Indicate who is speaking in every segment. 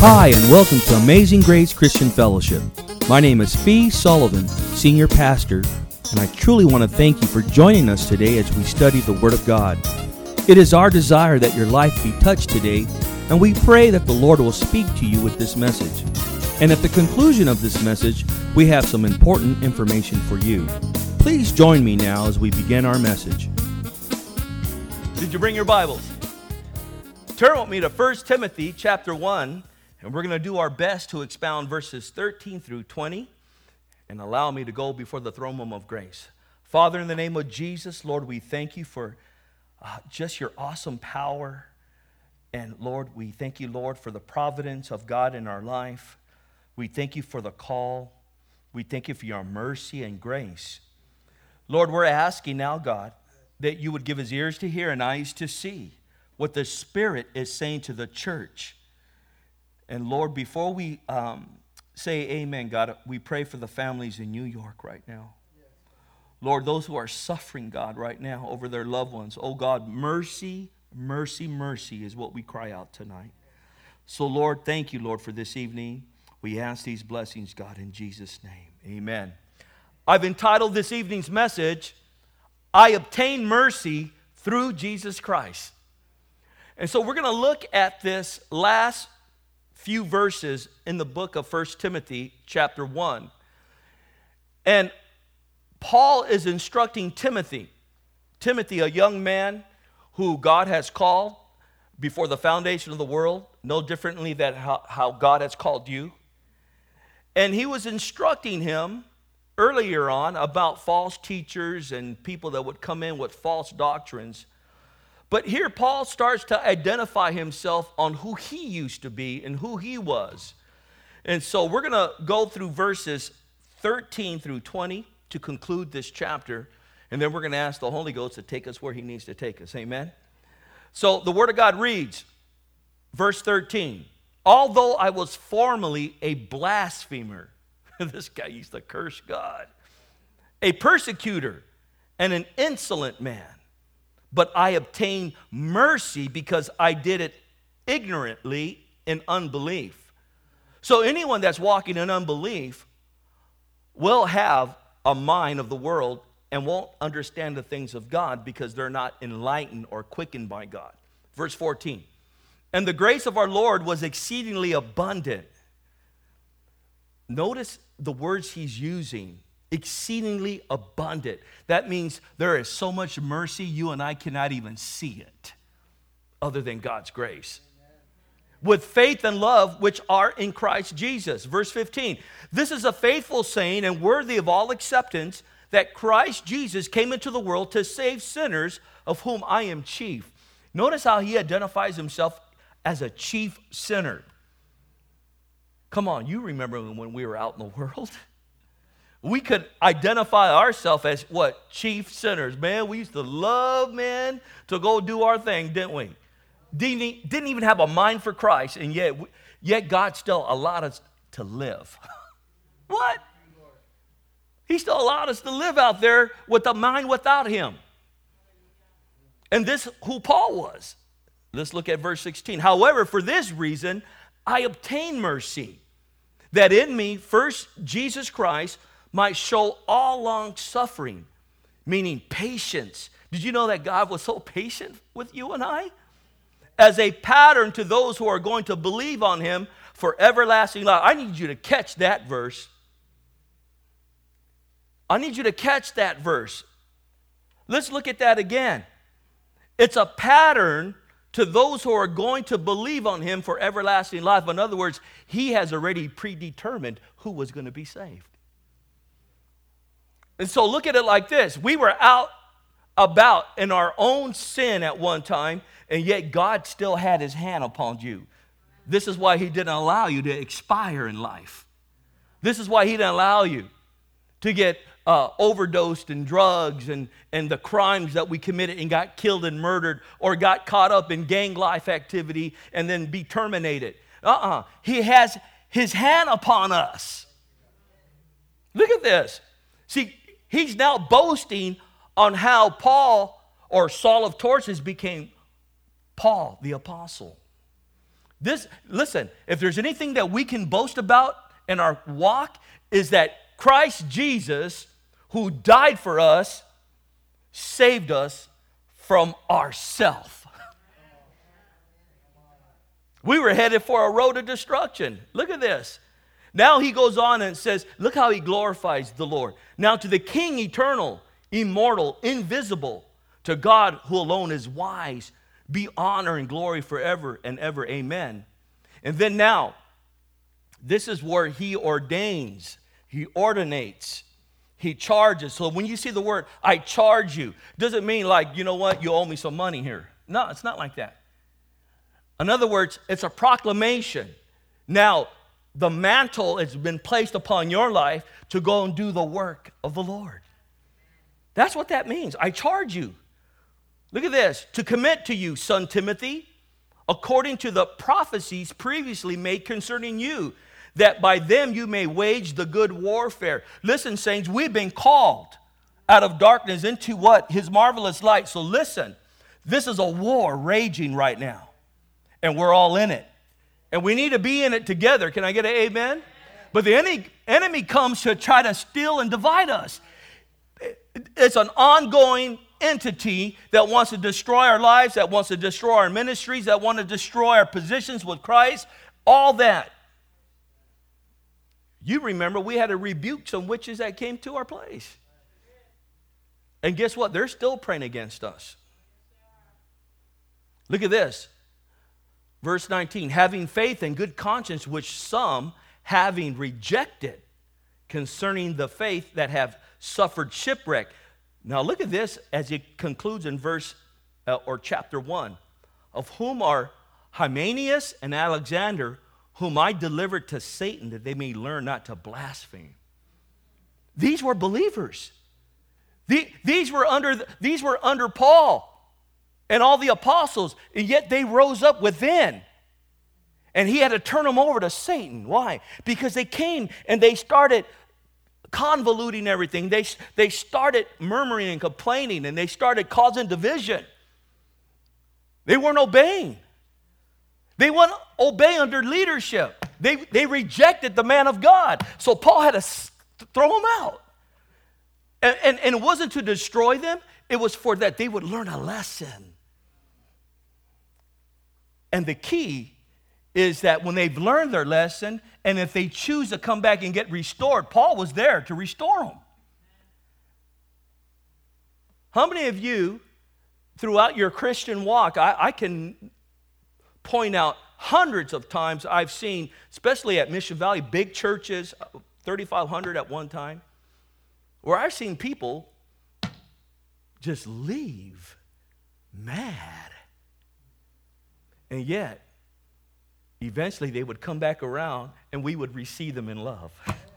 Speaker 1: Hi, and welcome to Amazing Grace Christian Fellowship. My name is Fee Sullivan, Senior Pastor, and I truly want to thank you for joining us today as we study the Word of God. It is our desire that your life be touched today, and we pray that the Lord will speak to you with this message. And at the conclusion of this message, we have some important information for you. Please join me now as we begin our message. Did you bring your Bibles? Turn with me to 1 Timothy chapter 1. And we're going to do our best to expound verses 13 through 20 and allow me to go before the throne room of grace. Father, in the name of Jesus, Lord, we thank you for just your awesome power. And Lord, we thank you, Lord, for the providence of God in our life. We thank you for the call. We thank you for your mercy and grace. Lord, we're asking now, God, that you would give us ears to hear and eyes to see what the Spirit is saying to the church. And Lord, before we say amen, God, we pray for the families in New York right now. Lord, those who are suffering, God, right now over their loved ones. Oh, God, mercy, mercy, mercy is what we cry out tonight. So, Lord, thank you, Lord, for this evening. We ask these blessings, God, in Jesus' name. Amen. I've entitled this evening's message, I Obtain Mercy Through Jesus Christ. And so we're going to look at this last few verses in the book of 1 Timothy chapter 1. And Paul is instructing Timothy, a young man who God has called before the foundation of the world, no differently than how God has called you. And he was instructing him earlier on about false teachers and people that would come in with false doctrines. But here Paul starts to identify himself on who he used to be and who he was. And so we're going to go through verses 13 through 20 to conclude this chapter. And then we're going to ask the Holy Ghost to take us where he needs to take us. Amen? So the Word of God reads, verse 13, although I was formerly a blasphemer, this guy used to curse God, a persecutor and an insolent man, but I obtained mercy because I did it ignorantly in unbelief. So anyone that's walking in unbelief will have a mind of the world and won't understand the things of God because they're not enlightened or quickened by God. Verse 14, and the grace of our Lord was exceedingly abundant. Notice the words he's using. Exceedingly abundant. That means there is so much mercy you and I cannot even see it other than God's grace. With faith and love which are in Christ Jesus. Verse 15. This is a faithful saying and worthy of all acceptance that Christ Jesus came into the world to save sinners, of whom I am chief. Notice how he identifies himself as a chief sinner. Come on, you remember when we were out in the world? We could identify ourselves as what? Chief sinners. Man, we used to love, man, to go do our thing, didn't we? Didn't even have a mind for Christ, and yet God still allowed us to live. What? He still allowed us to live out there with a mind without him. And this who Paul was. Let's look at verse 16. However, for this reason, I obtained mercy, that in me, first Jesus Christ, might show all long suffering, meaning patience. Did you know that God was so patient with you and I? As a pattern to those who are going to believe on him for everlasting life. I need you to catch that verse. I need you to catch that verse. Let's look at that again. It's a pattern to those who are going to believe on him for everlasting life. In other words, he has already predetermined who was going to be saved. And so look at it like this. We were out about in our own sin at one time, and yet God still had his hand upon you. This is why he didn't allow you to expire in life. This is why he didn't allow you to get overdosed in drugs and the crimes that we committed and got killed and murdered, or got caught up in gang life activity and then be terminated. He has his hand upon us. Look at this. See, he's now boasting on how Paul, or Saul of Tarsus, became Paul the apostle. Listen, if there's anything that we can boast about in our walk, is that Christ Jesus, who died for us, saved us from ourself. We were headed for a road of destruction. Look at this. Now he goes on and says, look how he glorifies the Lord. Now to the King eternal, immortal, invisible, to God who alone is wise, be honor and glory forever and ever. Amen. And then now, this is where he ordains, he ordinates, he charges. So when you see the word, I charge you, doesn't mean like, you know what, you owe me some money here. No, it's not like that. In other words, it's a proclamation. Now, the mantle has been placed upon your life to go and do the work of the Lord. That's what that means. I charge you. Look at this. To commit to you, son Timothy, according to the prophecies previously made concerning you, that by them you may wage the good warfare. Listen, saints, we've been called out of darkness into what? His marvelous light. So listen, this is a war raging right now, and we're all in it. And we need to be in it together. Can I get an amen? But the enemy comes to try to steal and divide us. It's an ongoing entity that wants to destroy our lives, that wants to destroy our ministries, that want to destroy our positions with Christ, all that. You remember we had to rebuke some witches that came to our place. And guess what? They're still praying against us. Look at this. Verse 19, having faith and good conscience, which some, having rejected, concerning the faith that have suffered shipwreck. Now look at this as it concludes in verse or chapter 1. Of whom are Hymenaeus and Alexander, whom I delivered to Satan, that they may learn not to blaspheme. These were believers. These were under Paul and all the apostles, and yet they rose up within. And he had to turn them over to Satan. Why? Because they came and they started convoluting everything. They started murmuring and complaining, and they started causing division. They weren't obeying. They wouldn't obey under leadership. They rejected the man of God. So Paul had to throw them out. And it wasn't to destroy them. It was for that they would learn a lesson. And the key is that when they've learned their lesson, and if they choose to come back and get restored, Paul was there to restore them. How many of you, throughout your Christian walk, I can point out hundreds of times I've seen, especially at Mission Valley, big churches, 3,500 at one time, where I've seen people just leave mad. And yet, eventually they would come back around and we would receive them in love.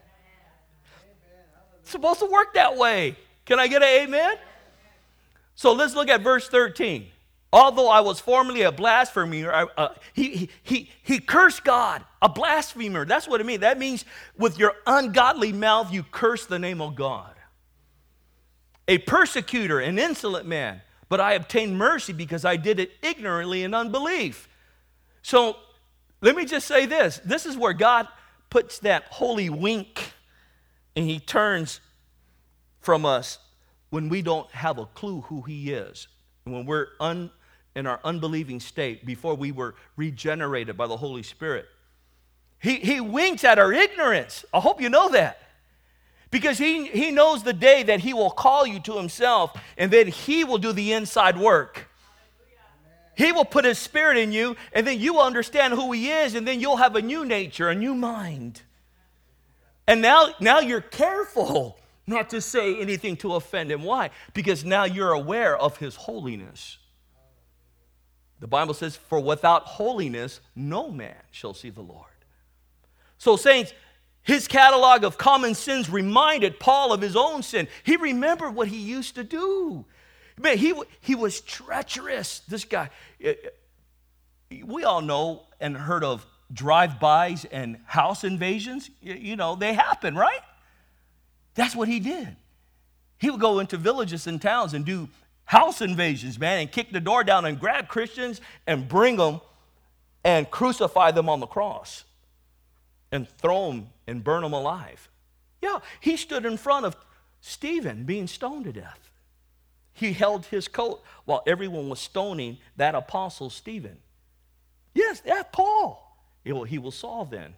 Speaker 1: It's supposed to work that way. Can I get an amen? So let's look at verse 13. Although I was formerly a blasphemer, he cursed God, a blasphemer. That's what it means. That means with your ungodly mouth you curse the name of God. A persecutor, an insolent man, but I obtained mercy because I did it ignorantly in unbelief. So let me just say this. This is where God puts that holy wink, and he turns from us when we don't have a clue who he is. When we're in our unbelieving state, before we were regenerated by the Holy Spirit. He winks at our ignorance. I hope you know that. Because he knows the day that he will call you to himself, and then he will do the inside work. He will put his spirit in you, and then you will understand who he is, and then you'll have a new nature, a new mind. And now you're careful not to say anything to offend him. Why? Because now you're aware of his holiness. The Bible says, for without holiness, no man shall see the Lord. So saints, his catalog of common sins reminded Paul of his own sin. He remembered what he used to do. Man, he was treacherous, this guy. We all know and heard of drive-bys and house invasions. You know, they happen, right? That's what he did. He would go into villages and towns and do house invasions, man, and kick the door down and grab Christians and bring them and crucify them on the cross and throw them and burn them alive. Yeah, he stood in front of Stephen being stoned to death. He held his coat while everyone was stoning that apostle Stephen. Yes, that's Paul. He was Saul then.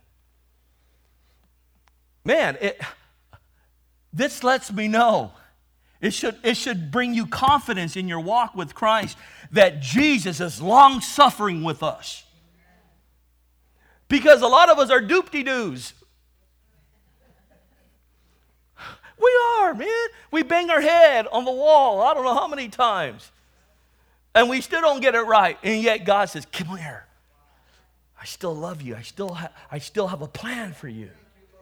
Speaker 1: Man, this lets me know. It should bring you confidence in your walk with Christ that Jesus is long-suffering with us. Because a lot of us are doop-de-doos. We are, man. We bang our head on the wall I don't know how many times. And we still don't get it right. And yet God says, come here. I still love you. I still have a plan for you.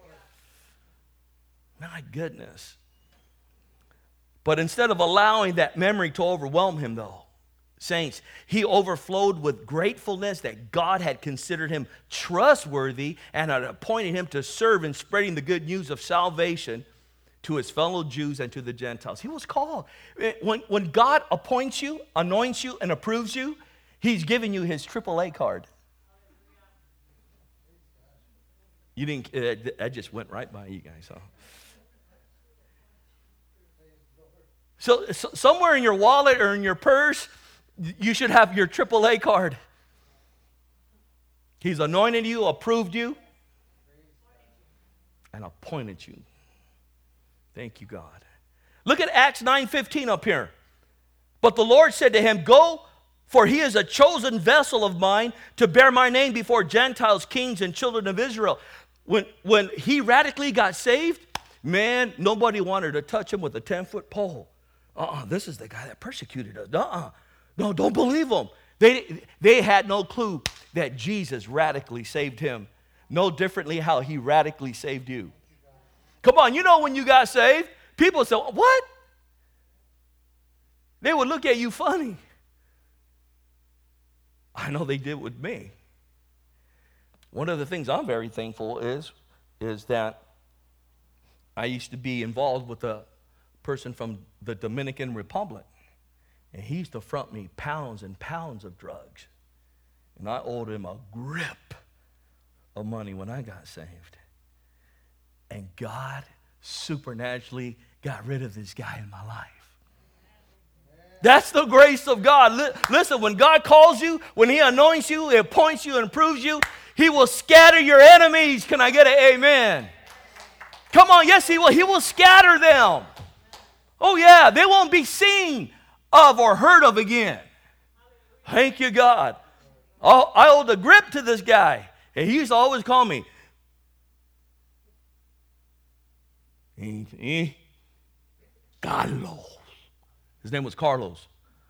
Speaker 1: My goodness. But instead of allowing that memory to overwhelm him, though, saints, he overflowed with gratefulness that God had considered him trustworthy and had appointed him to serve in spreading the good news of salvation to his fellow Jews and to the Gentiles. He was called. When God appoints you, anoints you, and approves you, he's giving you his AAA card. You didn't, that just went right by you guys, huh? So somewhere in your wallet or in your purse, you should have your AAA card. He's anointed you, approved you, and appointed you. Thank you, God. Look at Acts 9:15 up here. But the Lord said to him, go, for he is a chosen vessel of mine to bear my name before Gentiles, kings, and children of Israel. When he radically got saved, man, nobody wanted to touch him with a 10-foot pole. This is the guy that persecuted us. No, don't believe him. They had no clue that Jesus radically saved him. No differently how he radically saved you. Come on, you know when you got saved, people say, what? They would look at you funny. I know they did with me. One of the things I'm very thankful is that I used to be involved with a person from the Dominican Republic. And he used to front me pounds and pounds of drugs. And I owed him a grip of money when I got saved. And God supernaturally got rid of this guy in my life. That's the grace of God. Listen, when God calls you, when he anoints you, he appoints you and approves you, he will scatter your enemies. Can I get an amen? Come on, yes, he will. He will scatter them. Oh, yeah, they won't be seen of or heard of again. Thank you, God. Oh, I owed a grip to this guy. And he used to always call me, Carlos. His name was Carlos.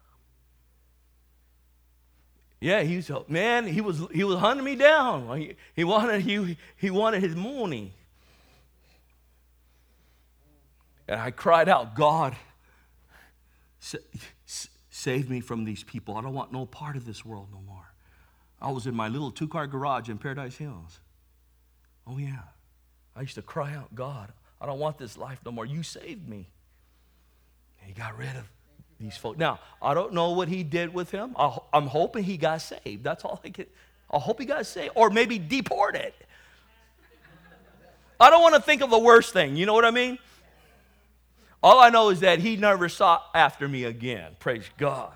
Speaker 1: Yeah, he was hunting me down. He wanted his money. And I cried out, God, save me from these people. I don't want no part of this world no more. I was in my little 2-car garage in Paradise Hills. Oh, yeah. I used to cry out, God, I don't want this life no more. You saved me. And he got rid of these folks. Now, I don't know what he did with him. I'm hoping he got saved. That's all I can. I hope he got saved. Or maybe deported. I don't want to think of the worst thing. You know what I mean? All I know is that he never sought after me again. Praise God.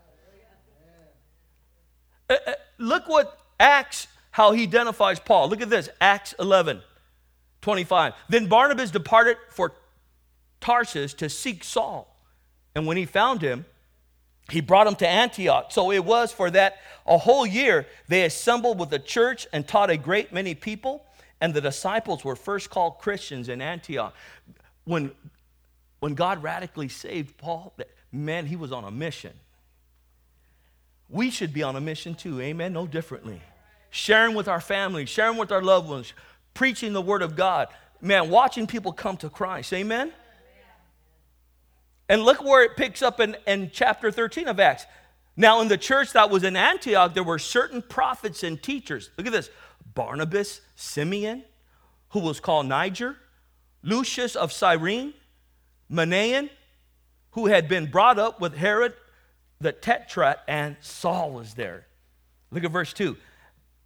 Speaker 1: Look what Acts, how he identifies Paul. Look at this, Acts 11:25. Then Barnabas departed for Tarsus to seek Saul. And when he found him, he brought him to Antioch. So it was for that a whole year they assembled with the church and taught a great many people. And the disciples were first called Christians in Antioch. When God radically saved Paul, man, he was on a mission. We should be on a mission too, amen? No differently. Sharing with our family, sharing with our loved ones, preaching the word of God. Man, watching people come to Christ, amen? And look where it picks up in chapter 13 of Acts. Now in the church that was in Antioch, there were certain prophets and teachers. Look at this. Barnabas, Simeon, who was called Niger, Lucius of Cyrene, Manaen, who had been brought up with Herod the Tetrarch, and Saul was there. Look at verse 2.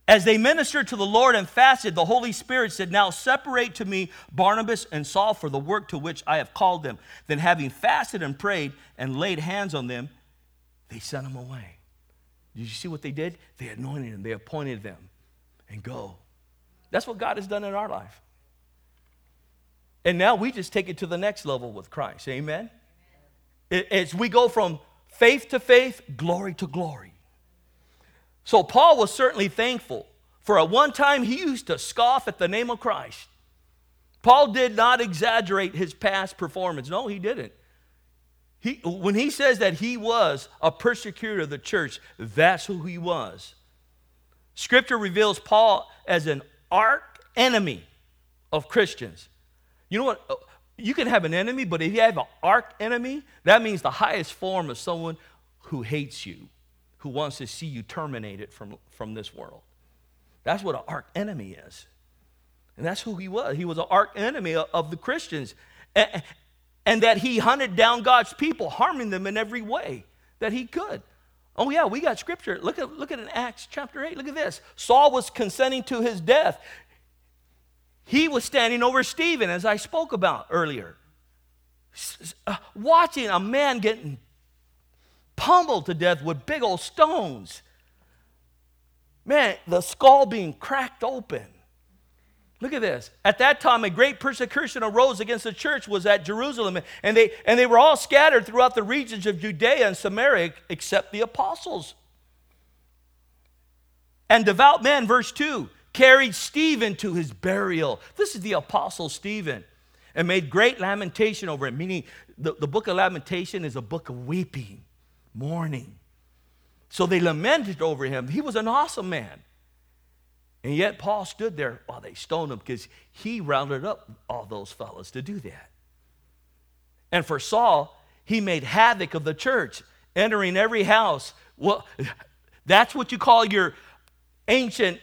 Speaker 1: As they ministered to the Lord and fasted, the Holy Spirit said, now separate to me Barnabas and Saul for the work to which I have called them. Then having fasted and prayed and laid hands on them, they sent them away. Did you see what they did? They anointed them. They appointed them. And go. That's what God has done in our life. And now we just take it to the next level with Christ. Amen? As we go from faith to faith, glory to glory. So Paul was certainly thankful. For at one time he used to scoff at the name of Christ. Paul did not exaggerate his past performance. No, he didn't. When he says that he was a persecutor of the church, that's who he was. Scripture reveals Paul as an arch enemy of Christians. You know what? You can have an enemy, but if you have an arch enemy, that means the highest form of someone who hates you, who wants to see you terminated from this world. That's what an arch enemy is. And that's who he was. He was an arch enemy of the Christians. And that he hunted down God's people, harming them in every way that he could. Oh yeah, we got scripture. Look at in Acts chapter 8. Look at this. Saul was consenting to his death. He was standing over Stephen, as I spoke about earlier. Watching a man getting pummeled to death with big old stones. Man, the skull being cracked open. Look at this. At that time, a great persecution arose against the church was at Jerusalem, and they were all scattered throughout the regions of Judea and Samaria, except the apostles. And devout men, verse 2, carried Stephen to his burial. This is the apostle Stephen, and made great lamentation over him, meaning the book of Lamentation is a book of weeping, mourning. So they lamented over him. He was an awesome man. And yet Paul stood there while they stoned him because he rounded up all those fellows to do that. And for Saul, he made havoc of the church, entering every house. Well, that's what you call your ancient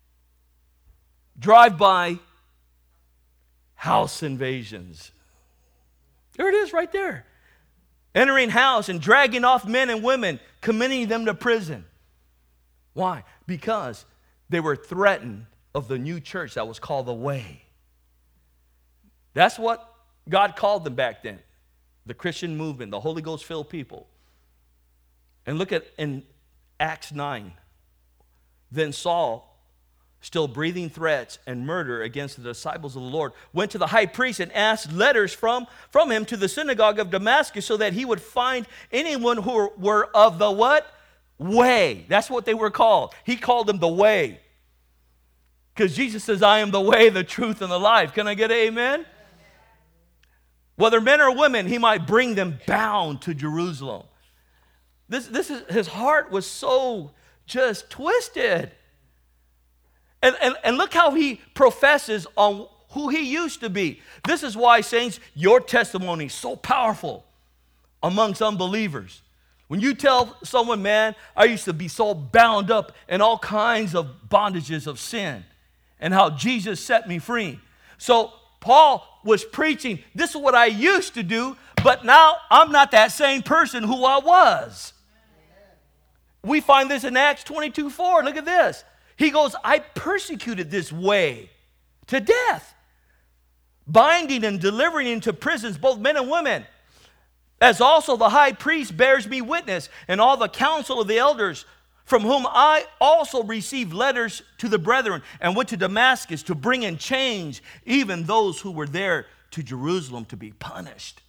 Speaker 1: drive-by house invasions. There it is right there. Entering house and dragging off men and women, committing them to prison. Why? Because they were threatened of the new church that was called the Way. That's what God called them back then. The Christian movement, the Holy Ghost-filled people. And look at in Acts 9. Then Saul, still breathing threats and murder against the disciples of the Lord, went to the high priest and asked letters from him to the synagogue of Damascus so that he would find anyone who were of the what? Way. That's what they were called. He called them the Way. Because Jesus says, I am the way, the truth, and the life. Can I get an amen? Whether men or women, he might bring them bound to Jerusalem. This is, his heart was so just twisted. And look how he professes on who he used to be. This is why, saints, your testimony is so powerful amongst unbelievers. When you tell someone, man, I used to be so bound up in all kinds of bondages of sin and how Jesus set me free. So Paul was preaching, this is what I used to do, but now I'm not that same person who I was. We find this in Acts 22:4. Look at this. He goes, I persecuted this Way to death, binding and delivering into prisons both men and women. As also the high priest bears me witness, and all the council of the elders, from whom I also received letters to the brethren, and went to Damascus to bring in chains even those who were there to Jerusalem to be punished.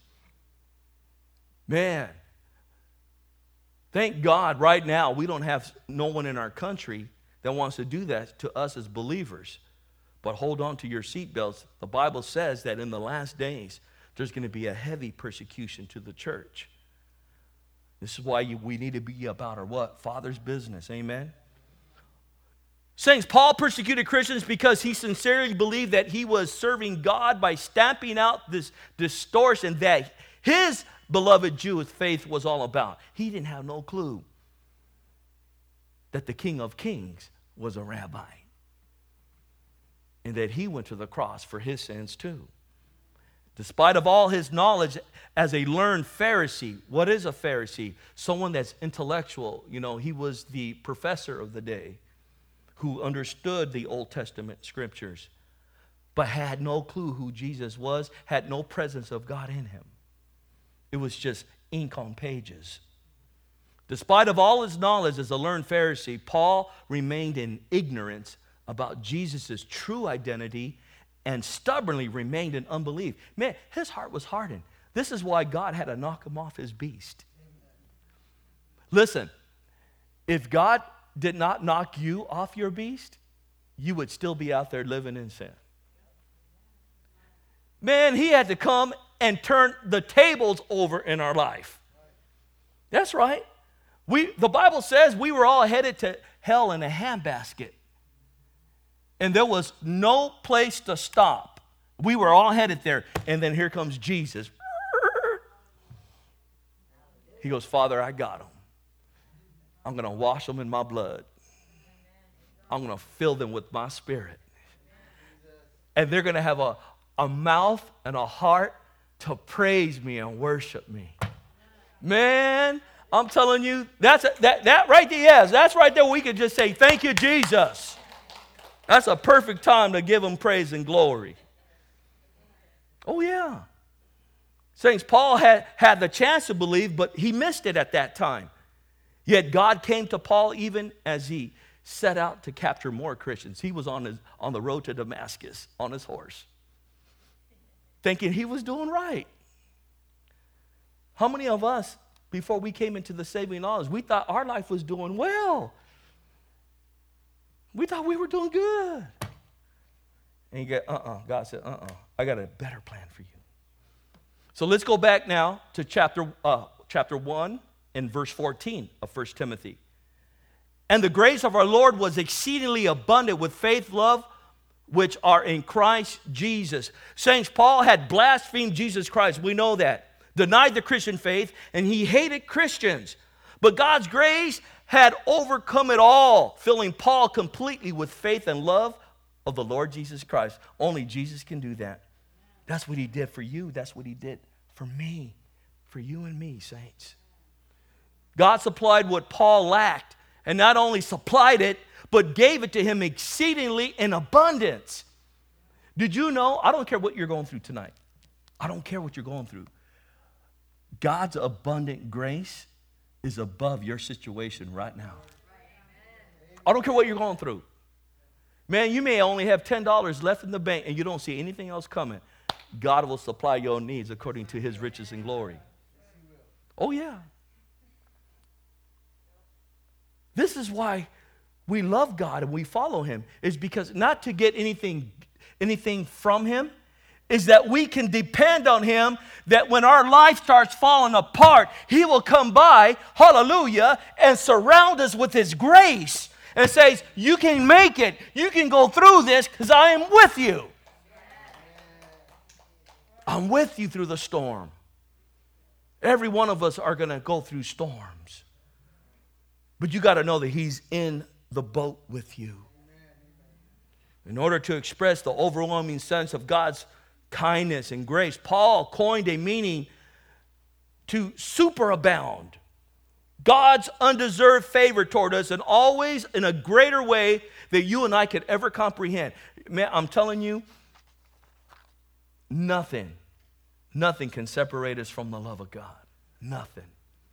Speaker 1: Man, thank God right now we don't have no one in our country that wants to do that to us as believers. But hold on to your seatbelts. The Bible says that in the last days, there's going to be a heavy persecution to the church. This is why we need to be about our what? Father's business. Amen? Saints, Paul persecuted Christians because he sincerely believed that he was serving God by stamping out this distortion that his beloved Jewish faith was all about. He didn't have no clue that the King of Kings was a rabbi and that he went to the cross for his sins too. Despite of all his knowledge as a learned Pharisee. What is a Pharisee? Someone that's intellectual. You know, he was the professor of the day who understood the Old Testament scriptures, but had no clue who Jesus was, had no presence of God in him. It was just ink on pages. Despite of all his knowledge as a learned Pharisee, Paul remained in ignorance about Jesus' true identity and stubbornly remained in unbelief. Man, his heart was hardened. This is why God had to knock him off his beast. Listen, if God did not knock you off your beast, you would still be out there living in sin. Man, he had to come and turn the tables over in our life. That's right. The Bible says we were all headed to hell in a handbasket. And there was no place to stop. We were all headed there. And then here comes Jesus. He goes, Father, I got them. I'm going to wash them in my blood. I'm going to fill them with my spirit. And they're going to have a mouth and a heart to praise me and worship me. Man, I'm telling you, that right there, yes, that's right there. We could just say, thank you, Jesus. That's a perfect time to give him praise and glory. Oh, yeah. Saints, Paul had the chance to believe, but he missed it at that time. Yet God came to Paul even as he set out to capture more Christians. He was on the road to Damascus on his horse, thinking he was doing right. How many of us, before we came into the saving knowledge, we thought our life was doing well? We thought we were doing good. And you go, God said, I got a better plan for you. So let's go back now to chapter 1 and verse 14 of 1 Timothy. And the grace of our Lord was exceedingly abundant with faith, love, which are in Christ Jesus. Saints, Paul had blasphemed Jesus Christ. We know that. Denied the Christian faith, and he hated Christians. But God's grace had overcome it all, filling Paul completely with faith and love of the Lord Jesus Christ. Only Jesus can do that. That's what he did for you. That's what he did for me, for you and me, saints. God supplied what Paul lacked, and not only supplied it, but gave it to him exceedingly in abundance. Did you know? I don't care what you're going through tonight. I don't care what you're going through. God's abundant grace is above your situation right now. I don't care what you're going through. Man, you may only have $10 left in the bank and you don't see anything else coming. God will supply your needs according to his riches and glory. Oh, yeah. This is why we love God and we follow him, is because not to get anything from him, is that we can depend on him, that when our life starts falling apart, he will come by, hallelujah, and surround us with his grace and says, you can make it. You can go through this because I am with you. I'm with you through the storm. Every one of us are going to go through storms. But you got to know that he's in the boat with you. In order to express the overwhelming sense of God's kindness and grace, Paul coined a meaning to superabound. God's undeserved favor toward us, and always in a greater way than you and I could ever comprehend. Man, I'm telling you, nothing can separate us from the love of God. Nothing.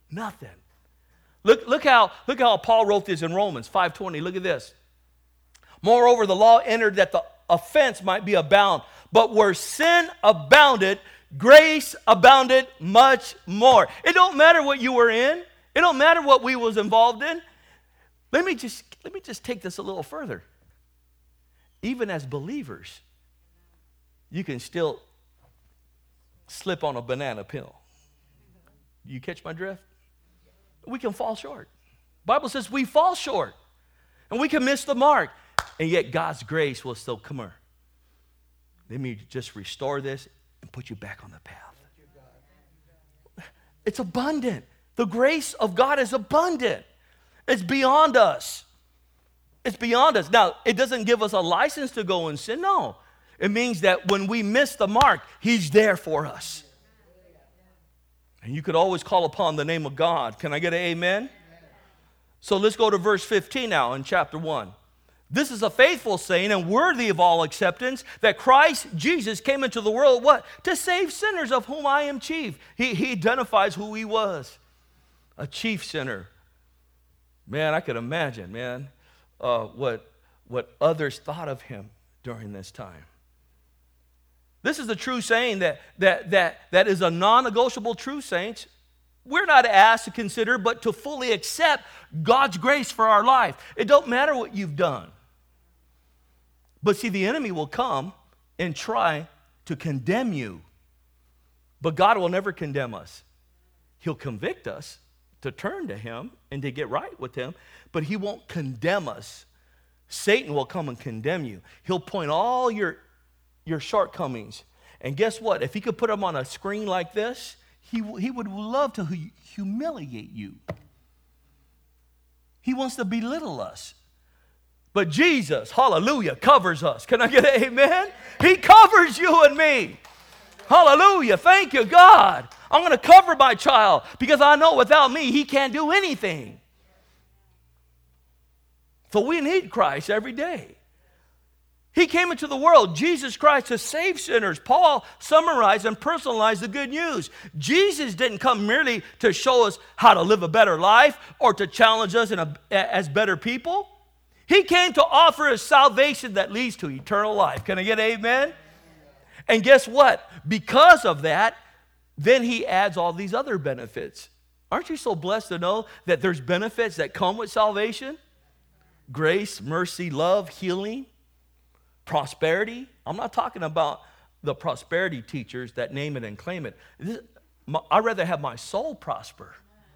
Speaker 1: Look how Paul wrote this in Romans 5:20. Look at this. Moreover, the law entered that the offense might be abound. But where sin abounded, grace abounded much more. It don't matter what you were in. It don't matter what we was involved in. Let me just take this a little further. Even as believers, you can still slip on a banana peel. You catch my drift? We can fall short. The Bible says we fall short. And we can miss the mark. And yet God's grace will still come here. Let me just restore this and put you back on the path. It's abundant. The grace of God is abundant. It's beyond us. It's beyond us. Now, it doesn't give us a license to go and sin. No. It means that when we miss the mark, he's there for us. And you could always call upon the name of God. Can I get an amen? So let's go to verse 15 now in chapter 1. This is a faithful saying and worthy of all acceptance that Christ Jesus came into the world, what? To save sinners, of whom I am chief. He identifies who he was, a chief sinner. Man, I could imagine, man, what others thought of him during this time. This is the true saying that is a non-negotiable truth, saints. We're not asked to consider, but to fully accept God's grace for our life. It don't matter what you've done. But see, the enemy will come and try to condemn you. But God will never condemn us. He'll convict us to turn to him and to get right with him, but he won't condemn us. Satan will come and condemn you. He'll point all your shortcomings. And guess what? If he could put them on a screen like this, he would love to humiliate you. He wants to belittle us. But Jesus, hallelujah, covers us. Can I get an amen? He covers you and me. Hallelujah. Thank you, God. I'm going to cover my child because I know without me, he can't do anything. So we need Christ every day. He came into the world, Jesus Christ, to save sinners. Paul summarized and personalized the good news. Jesus didn't come merely to show us how to live a better life or to challenge us as better people. He came to offer us salvation that leads to eternal life. Can I get an amen? And guess what? Because of that, then he adds all these other benefits. Aren't you so blessed to know that there's benefits that come with salvation? Grace, mercy, love, healing, prosperity. I'm not talking about the prosperity teachers that name it and claim it. I'd rather have my soul prosper.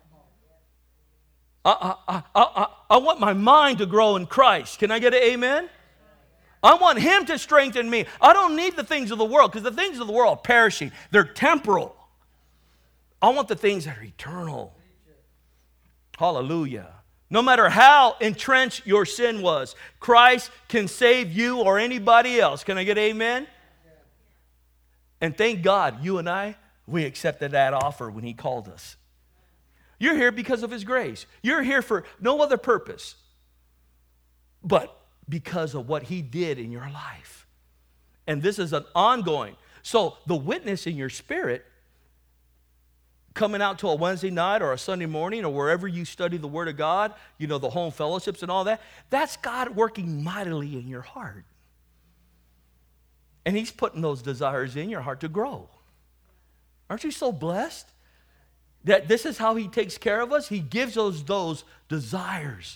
Speaker 1: I want my mind to grow in Christ. Can I get an amen? I want him to strengthen me. I don't need the things of the world because the things of the world are perishing. They're temporal. I want the things that are eternal. Hallelujah. No matter how entrenched your sin was, Christ can save you or anybody else. Can I get amen? And thank God, you and I, we accepted that offer when he called us. You're here because of his grace. You're here for no other purpose but because of what he did in your life. And this is an ongoing. So the witness in your spirit coming out to a Wednesday night or a Sunday morning or wherever you study the Word of God, you know, the home fellowships and all that, that's God working mightily in your heart. And he's putting those desires in your heart to grow. Aren't you so blessed that this is how he takes care of us? He gives us those desires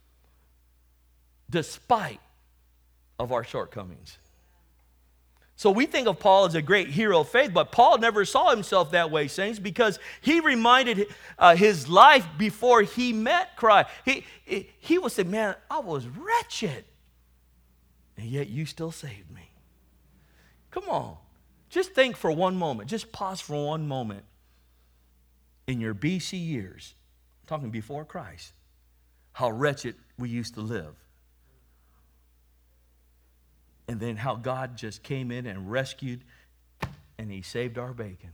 Speaker 1: despite of our shortcomings. So we think of Paul as a great hero of faith, but Paul never saw himself that way, saints, because he reminded his life before he met Christ. He would say, man, I was wretched, and yet you still saved me. Come on. Just think for one moment. Just pause for one moment. In your BC years, I'm talking before Christ, how wretched we used to live. And then how God just came in and rescued, and he saved our bacon.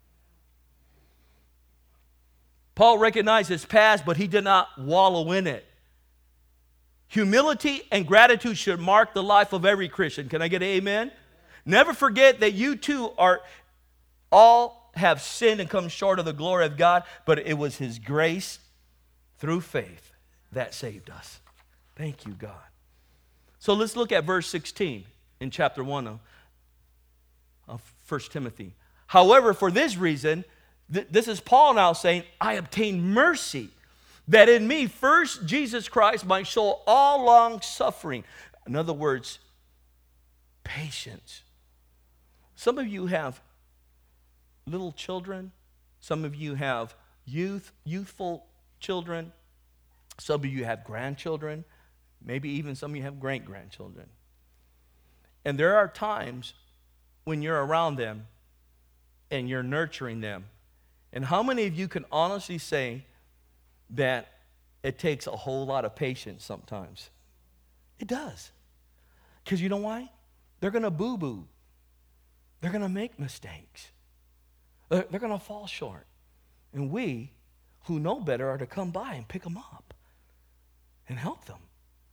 Speaker 1: Paul recognized his past, but he did not wallow in it. Humility and gratitude should mark the life of every Christian. Can I get an amen? Never forget that you too are all have sinned and come short of the glory of God, but it was his grace through faith that saved us. Thank you, God. So let's look at verse 16 in chapter 1 of 1 Timothy. However, for this reason, this is Paul now saying, I obtained mercy, that in me first Jesus Christ might show all long suffering. In other words, patience. Some of you have little children. Some of you have youthful children. Some of you have grandchildren. Maybe even some of you have great-grandchildren. And there are times when you're around them and you're nurturing them. And how many of you can honestly say that it takes a whole lot of patience sometimes? It does. Because you know why? They're going to boo-boo. They're going to make mistakes. They're going to fall short. And we, who know better, are to come by and pick them up and help them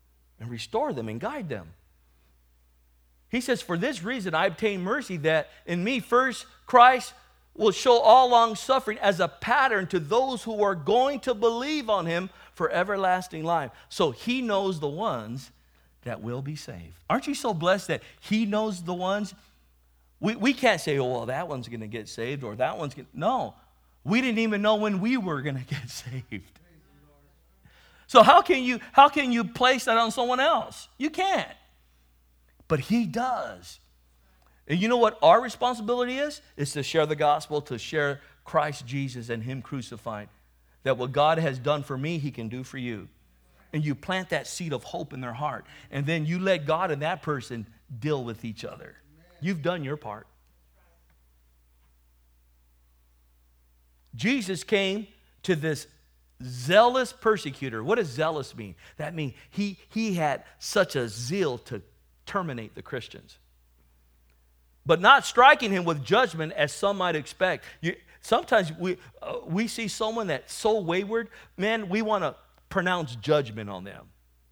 Speaker 1: and restore them and guide them. He says, for this reason I obtain mercy, that in me first Christ will show all long suffering as a pattern to those who are going to believe on him for everlasting life. So he knows the ones that will be saved. Aren't you so blessed that he knows the ones? We can't say, oh, well, that one's going to get saved or that one's going to. No, we didn't even know when we were going to get saved. So how can you place that on someone else? You can't. But he does. And you know what our responsibility is? Is to share the gospel, to share Christ Jesus and him crucified. That what God has done for me, he can do for you. And you plant that seed of hope in their heart. And then you let God and that person deal with each other. You've done your part. Jesus came to this zealous persecutor. What does zealous mean? That means he had such a zeal to terminate the Christians. But not striking him with judgment as some might expect. Sometimes we see someone that's so wayward, man, we want to pronounce judgment on them.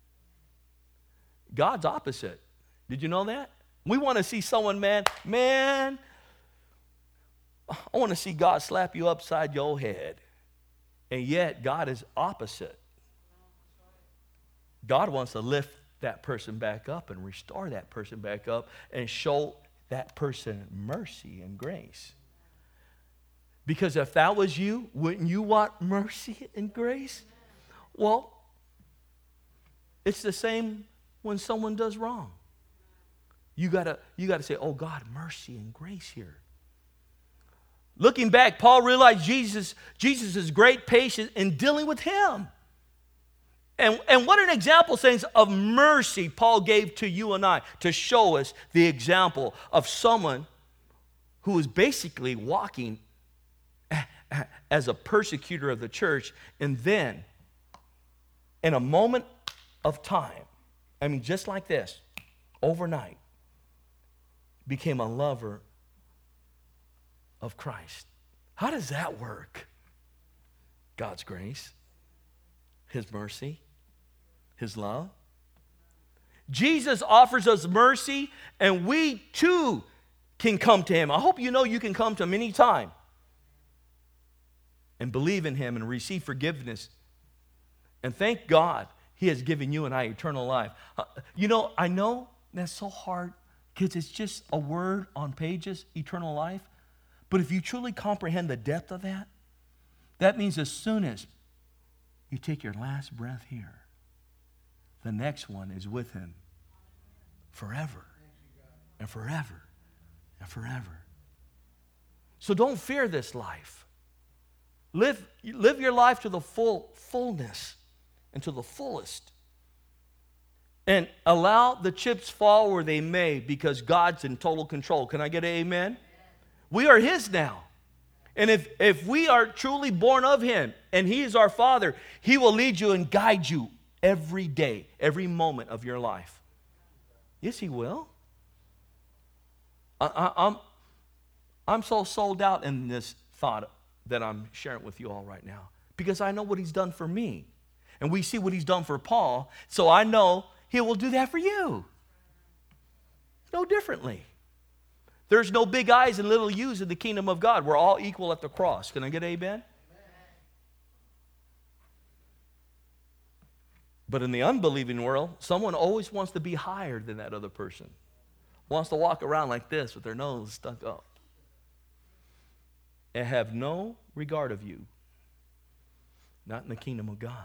Speaker 1: God's opposite. Did you know that? We want to see someone, man, I want to see God slap you upside your head. And yet, God is opposite. God wants to lift that person back up and restore that person back up and show that person mercy and grace. Because if that was you, wouldn't you want mercy and grace? Well, it's the same when someone does wrong. You gotta say, oh God, mercy and grace here. Looking back, Paul realized Jesus' great patience in dealing with him. And what an example, saints, of mercy Paul gave to you and I to show us the example of someone who is basically walking as a persecutor of the church, and then in a moment of time, I mean just like this, overnight, became a lover of Christ. How does that work? God's grace, his mercy, his love. Jesus offers us mercy, and we too can come to him. I hope you know you can come to him anytime and believe in him and receive forgiveness. And thank God he has given you and I eternal life. I know that's so hard because it's just a word on pages, eternal life. But if you truly comprehend the depth of that, that means as soon as you take your last breath here, the next one is with him forever and forever and forever. So don't fear this life. Live your life to the fullness and to the fullest. And allow the chips fall where they may, because God's in total control. Can I get an amen? We are his now. And if we are truly born of him and he is our Father, he will lead you and guide you every day, every moment of your life. Yes, he will. I'm so sold out in this thought that I'm sharing with you all right now, because I know what he's done for me. And we see what he's done for Paul, so I know he will do that for you. No differently. There's no big I's and little U's in the kingdom of God. We're all equal at the cross. Can I get amen? Amen. But in the unbelieving world, someone always wants to be higher than that other person. Wants to walk around like this with their nose stuck up. And have no regard of you. Not in the kingdom of God.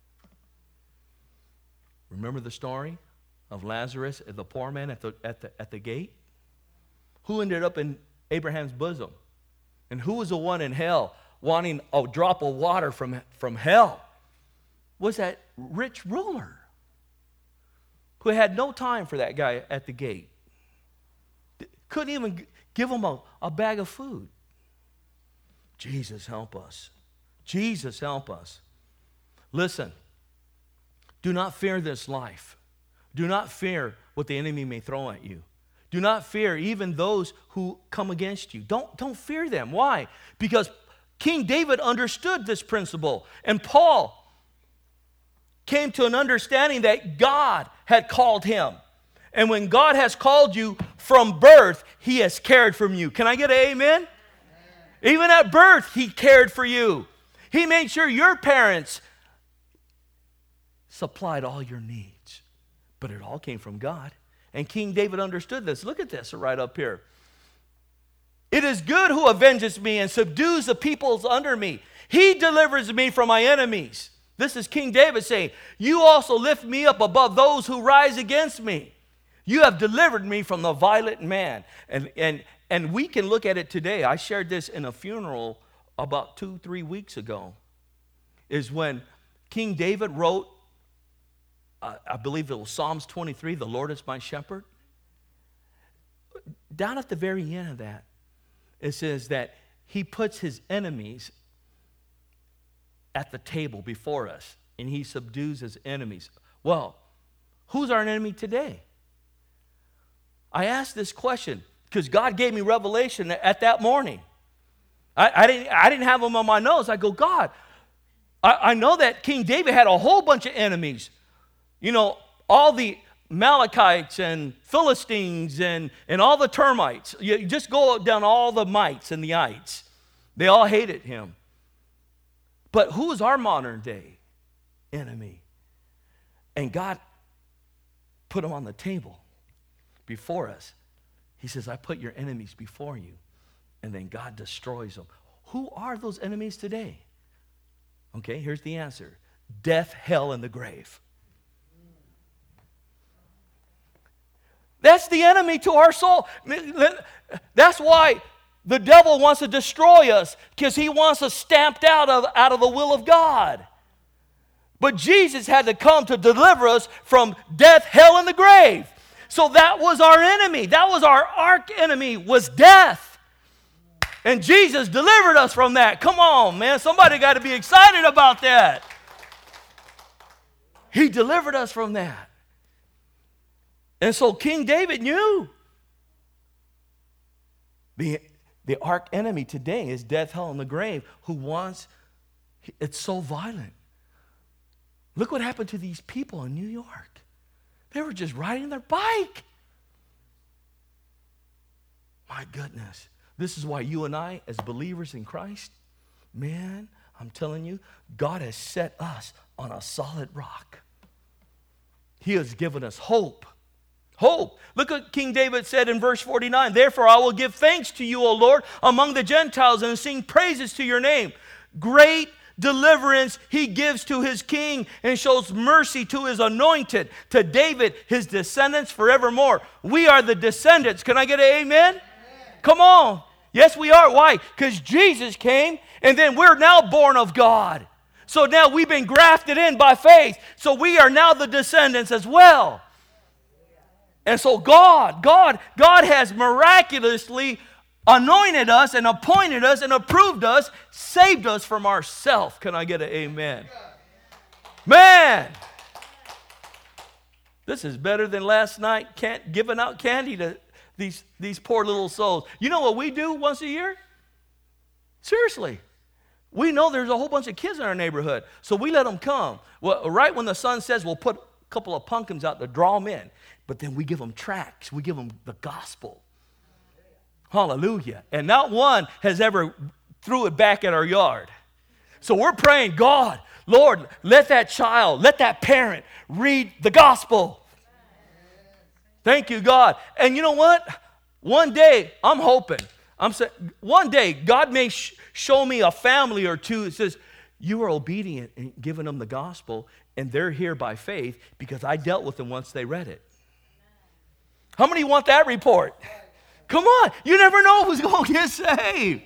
Speaker 1: Remember the story of Lazarus, the poor man at the gate? Who ended up in Abraham's bosom? And who was the one in hell wanting a drop of water from hell? Was that rich ruler who had no time for that guy at the gate. Couldn't even give him a bag of food. Jesus, help us. Jesus, help us. Listen, do not fear this life. Do not fear what the enemy may throw at you. Do not fear even those who come against you. Don't fear them. Why? Because King David understood this principle. And Paul came to an understanding that God had called him. And when God has called you from birth, he has cared for you. Can I get an amen? Even at birth, he cared for you. He made sure your parents supplied all your needs. But it all came from God. And King David understood this. Look at this right up here. It is good who avenges me and subdues the peoples under me. He delivers me from my enemies. This is King David saying, you also lift me up above those who rise against me. You have delivered me from the violent man. And we can look at it today. I shared this in a funeral about 2-3 weeks ago. Is when King David wrote, I believe it was Psalms 23, the Lord is my shepherd. Down at the very end of that, it says that he puts his enemies at the table before us, and he subdues his enemies. Well, who's our enemy today? I asked this question because God gave me revelation at that morning. I didn't have them on my nose. I go, God, I know that King David had a whole bunch of enemies. You know, all the Amalekites and Philistines and all the termites. You just go down all the mites and the ites. They all hated him. But who is our modern day enemy? And God put them on the table before us. He says, I put your enemies before you. And then God destroys them. Who are those enemies today? Okay, here's the answer. Death, hell, and the grave. That's the enemy to our soul. That's why the devil wants to destroy us, because he wants us stamped out of the will of God. But Jesus had to come to deliver us from death, hell, and the grave. So that was our enemy. That was our arch enemy, was death. And Jesus delivered us from that. Come on, man. Somebody got to be excited about that. He delivered us from that. And so King David knew the arch enemy today is death, hell, and the grave, who wants, it's so violent. Look what happened to these people in New York. They were just riding their bike. My goodness. This is why you and I, as believers in Christ, man, I'm telling you, God has set us on a solid rock. He has given us hope. Hope. Look what King David said in verse 49. Therefore I will give thanks to you, O Lord, among the Gentiles, and sing praises to your name. Great deliverance he gives to his king, and shows mercy to his anointed, to David, his descendants forevermore. We are the descendants. Can I get an amen? Amen. Come on. Yes, we are. Why? Because Jesus came, and then we're now born of God. So now we've been grafted in by faith. So we are now the descendants as well. And so God has miraculously anointed us and appointed us and approved us, saved us from ourselves. Can I get an amen? Man, this is better than last night giving out candy to these poor little souls. You know what we do once a year? Seriously. We know there's a whole bunch of kids in our neighborhood, so we let them come. Well, right when the sun sets, we'll put a couple of pumpkins out to draw them in. But then we give them tracts. We give them the gospel. Hallelujah. And not one has ever threw it back at our yard. So we're praying, God, Lord, let that child, let that parent read the gospel. Thank you, God. And you know what? One day, I'm hoping, one day, God may show me a family or two that says, you were obedient in giving them the gospel, and they're here by faith because I dealt with them once they read it. How many want that report? Come on. You never know who's going to get saved.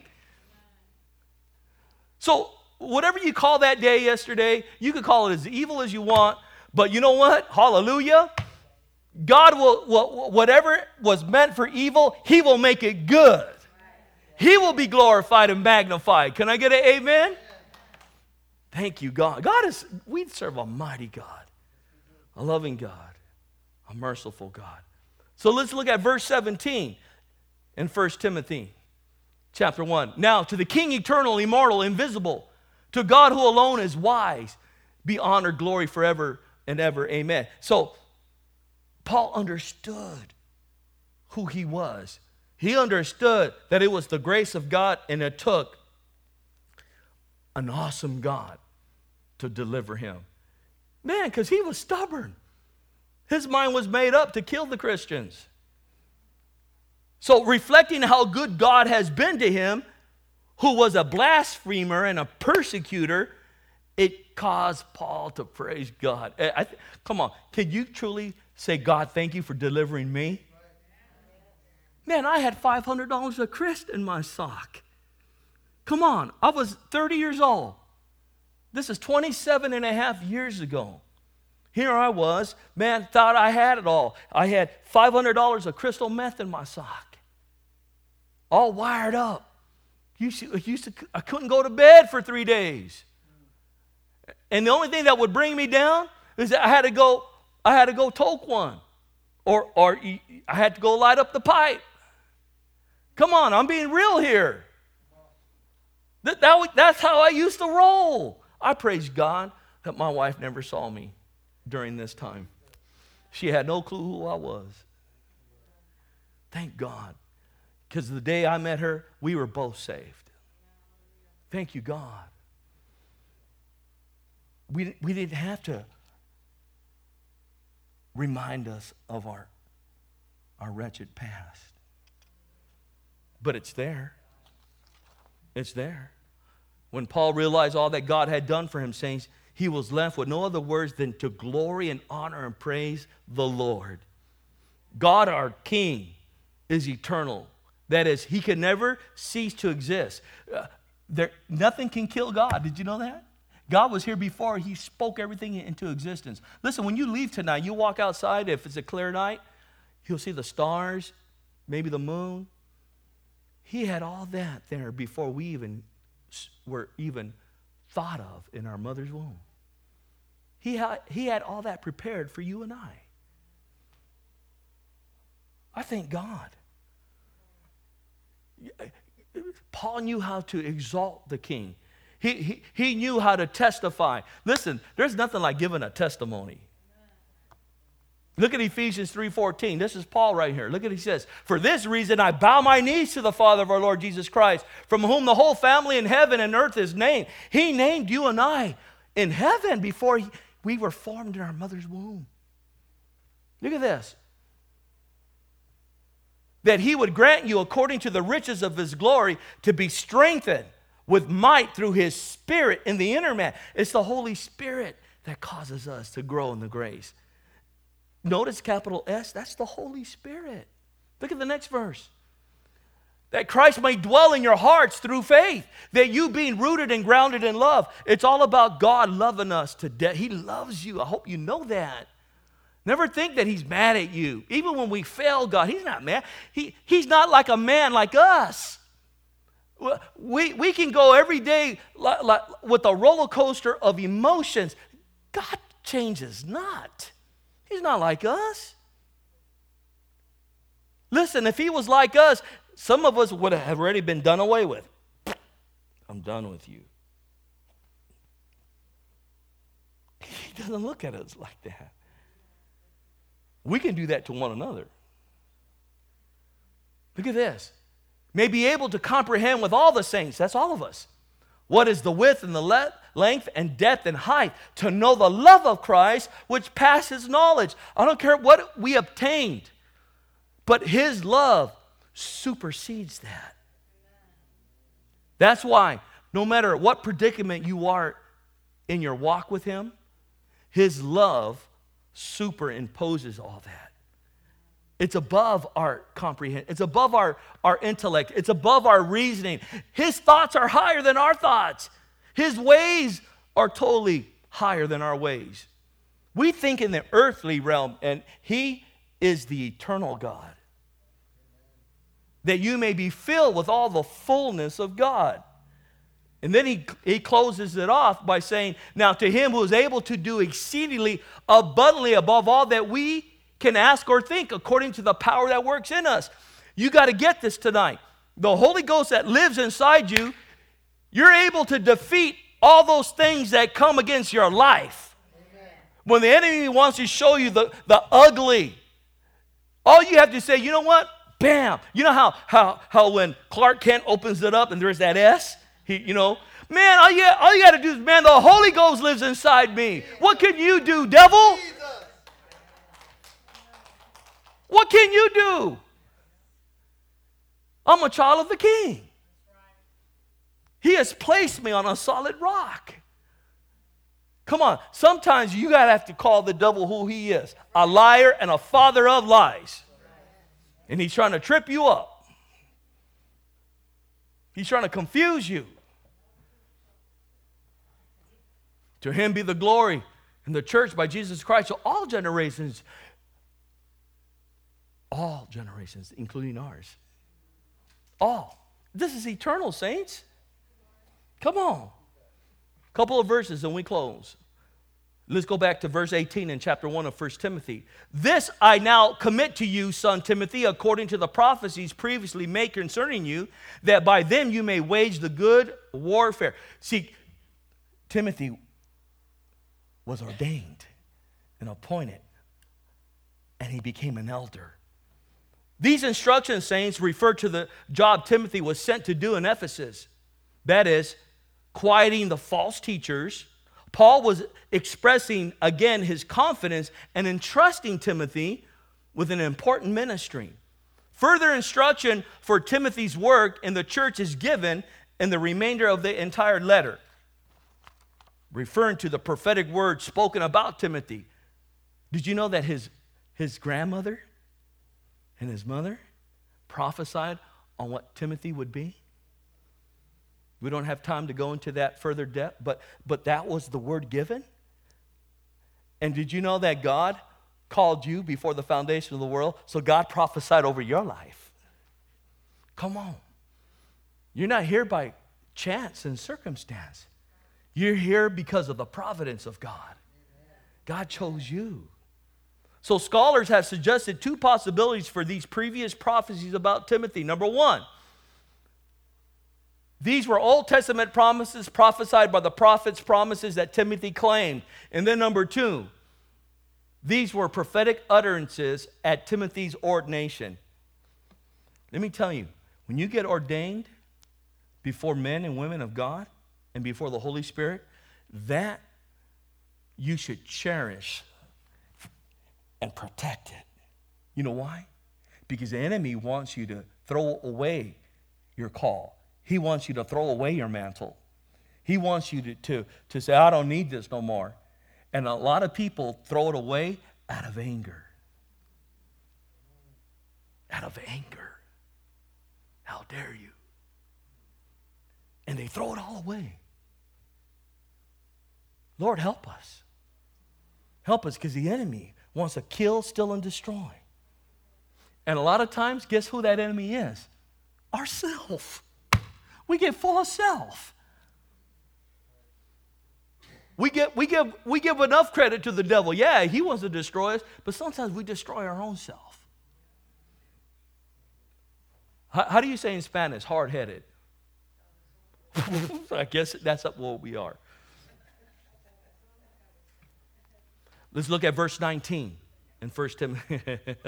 Speaker 1: So whatever you call that day yesterday, you could call it as evil as you want, but you know what? Hallelujah. God will, whatever was meant for evil, he will make it good. He will be glorified and magnified. Can I get an amen? Thank you, God. We serve a mighty God, a loving God, a merciful God. So let's look at verse 17 in 1 Timothy chapter 1. Now, to the King eternal, immortal, invisible, to God who alone is wise, be honor, glory forever and ever. Amen. So Paul understood who he was. He understood that it was the grace of God, and it took an awesome God to deliver him. Man, because he was stubborn. His mind was made up to kill the Christians. So reflecting how good God has been to him, who was a blasphemer and a persecutor, it caused Paul to praise God. Come on, can you truly say, God, thank you for delivering me? Man, I had $500 of Christ in my sock. Come on, I was 30 years old. This is 27 and a half years ago. Here I was, man, thought I had it all. I had $500 of crystal meth in my sock, all wired up. I couldn't go to bed for 3 days. And the only thing that would bring me down is that I had to go toke one. Or I had to go light up the pipe. Come on, I'm being real here. That's how I used to roll. I praise God that my wife never saw me during this time. She had no clue who I was. Thank God. Because the day I met her, we were both saved. Thank you, God. We didn't have to remind us of our wretched past. But it's there. It's there. When Paul realized all that God had done for him, saints, he was left with no other words than to glory and honor and praise the Lord. God, our King, is eternal. That is, he can never cease to exist. Nothing can kill God. Did you know that? God was here before he spoke everything into existence. Listen, when you leave tonight, you walk outside, if it's a clear night, you'll see the stars, maybe the moon. He had all that there before we were even thought of in our mother's womb. He had all that prepared for you and I. I thank God. Paul knew how to exalt the King. He knew how to testify. Listen, there's nothing like giving a testimony. Look at Ephesians 3:14. This is Paul right here. Look at what he says. For this reason I bow my knees to the Father of our Lord Jesus Christ, from whom the whole family in heaven and earth is named. He named you and I in heaven before we were formed in our mother's womb. Look at this. That he would grant you, according to the riches of his glory, to be strengthened with might through his Spirit in the inner man. It's the Holy Spirit that causes us to grow in the grace. Notice capital S, that's the Holy Spirit. Look at the next verse. That Christ may dwell in your hearts through faith, that you being rooted and grounded in love. It's all about God loving us to death. He loves you. I hope you know that. Never think that he's mad at you. Even when we fail God, he's not mad. He's not like a man like us. We can go every day like with a roller coaster of emotions. God changes not. He's not like us. Listen, if he was like us, some of us would have already been done away with. I'm done with you. He doesn't look at us like that. We can do that to one another. Look at this. May be able to comprehend with all the saints, that's all of us, what is the width and the length and depth and height, to know the love of Christ, which passes knowledge. I don't care what we obtained, but his love supersedes that. That's why, no matter what predicament you are in your walk with him, his love superimposes all that. It's above our comprehension. It's above our intellect. It's above our reasoning. His thoughts are higher than our thoughts. His ways are totally higher than our ways. We think in the earthly realm, and he is the eternal God. That you may be filled with all the fullness of God. And then he closes it off by saying, now to him who is able to do exceedingly abundantly above all that we can ask or think, according to the power that works in us. You got to get this tonight. The Holy Ghost that lives inside you, you're able to defeat all those things that come against your life. Amen. When the enemy wants to show you the ugly, all you have to say, you know what? Bam. You know how when Clark Kent opens it up and there's that S? Man, all you got to do is, man, the Holy Ghost lives inside me. What can you do, devil? What can you do? I'm a child of the King. He has placed me on a solid rock. Come on. Sometimes you got to have to call the devil who he is. A liar and a father of lies. And he's trying to trip you up. He's trying to confuse you. To him be the glory in the church by Jesus Christ. So all generations, including ours. All. This is eternal, saints. Come on. Couple of verses and we close. Let's go back to verse 18 in chapter 1 of 1 Timothy. This I now commit to you, son Timothy, according to the prophecies previously made concerning you, that by them you may wage the good warfare. See, Timothy was ordained and appointed, and he became an elder. These instructions, saints, refer to the job Timothy was sent to do in Ephesus. That is, quieting the false teachers. Paul was expressing, again, his confidence and entrusting Timothy with an important ministry. Further instruction for Timothy's work in the church is given in the remainder of the entire letter, referring to the prophetic word spoken about Timothy. Did you know that his grandmother and his mother prophesied on what Timothy would be? We don't have time to go into that further depth, but that was the word given. And did you know that God called you before the foundation of the world? So God prophesied over your life. Come on. You're not here by chance and circumstance. You're here because of the providence of God. God chose you. So scholars have suggested two possibilities for these previous prophecies about Timothy. Number one, these were Old Testament promises prophesied by the prophets, promises that Timothy claimed. And then number two, these were prophetic utterances at Timothy's ordination. Let me tell you, when you get ordained before men and women of God and before the Holy Spirit, that you should cherish and protect it. You know why? Because the enemy wants you to throw away your call. He wants you to throw away your mantle. He wants you to say, I don't need this no more. And a lot of people throw it away out of anger. Out of anger. How dare you? And they throw it all away. Lord, help us. Help us, because the enemy wants to kill, steal, and destroy. And a lot of times, guess who that enemy is? Ourself. We get full of self. We give enough credit to the devil. Yeah, he wants to destroy us, but sometimes we destroy our own self. How do you say in Spanish, hard-headed? I guess that's what we are. Let's look at verse 19 in 1 Timothy.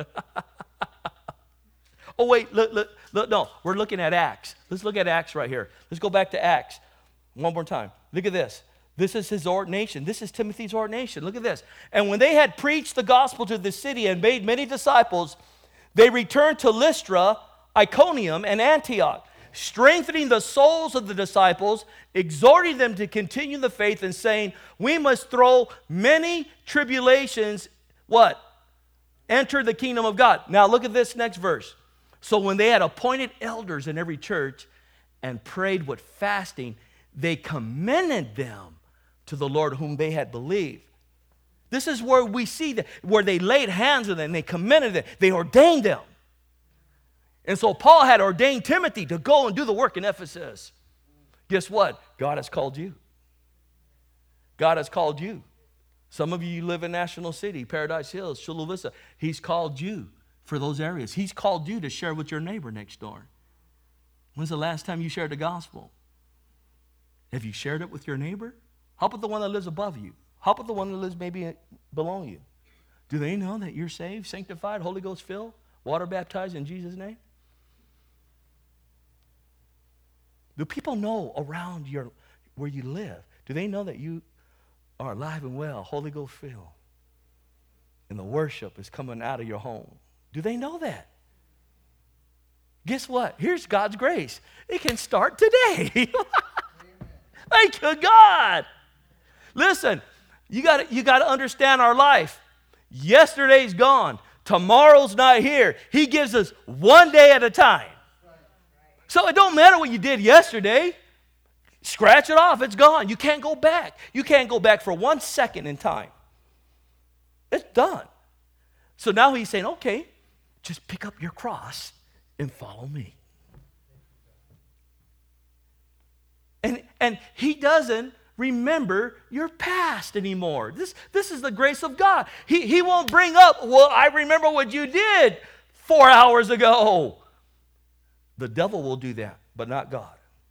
Speaker 1: Oh, wait, look, no, we're looking at Acts. Let's look at Acts right here. Let's go back to Acts one more time. Look at this. This is his ordination. This is Timothy's ordination. Look at this. And when they had preached the gospel to the city and made many disciples, they returned to Lystra, Iconium, and Antioch, strengthening the souls of the disciples, exhorting them to continue the faith, and saying, we must through many tribulations, what? Enter the kingdom of God. Now look at this next verse. So when they had appointed elders in every church and prayed with fasting, they commended them to the Lord whom they had believed. This is where we see that, where they laid hands on them, they commended them, they ordained them. And so Paul had ordained Timothy to go and do the work in Ephesus. Guess what? God has called you. God has called you. Some of you live in National City, Paradise Hills, Chula Vista. He's called you for those areas. He's called you to share with your neighbor next door. When's the last time you shared the gospel? Have you shared it with your neighbor? How about the one that lives above you? How about the one that lives maybe below you? Do they know that you're saved, sanctified, Holy Ghost filled, water baptized in Jesus' name? Do people know around where you live? Do they know that you are alive and well, Holy Ghost filled, and the worship is coming out of your home? Do they know that? Guess what? Here's God's grace. It can start today. Thank you, God. Listen, you got to understand our life. Yesterday's gone. Tomorrow's not here. He gives us one day at a time. So it don't matter what you did yesterday. Scratch it off. It's gone. You can't go back. You can't go back for 1 second in time. It's done. So now he's saying, okay, just pick up your cross and follow me. And he doesn't remember your past anymore. This is the grace of God. He won't bring up, well, I remember what you did 4 hours ago. The devil will do that, but not God.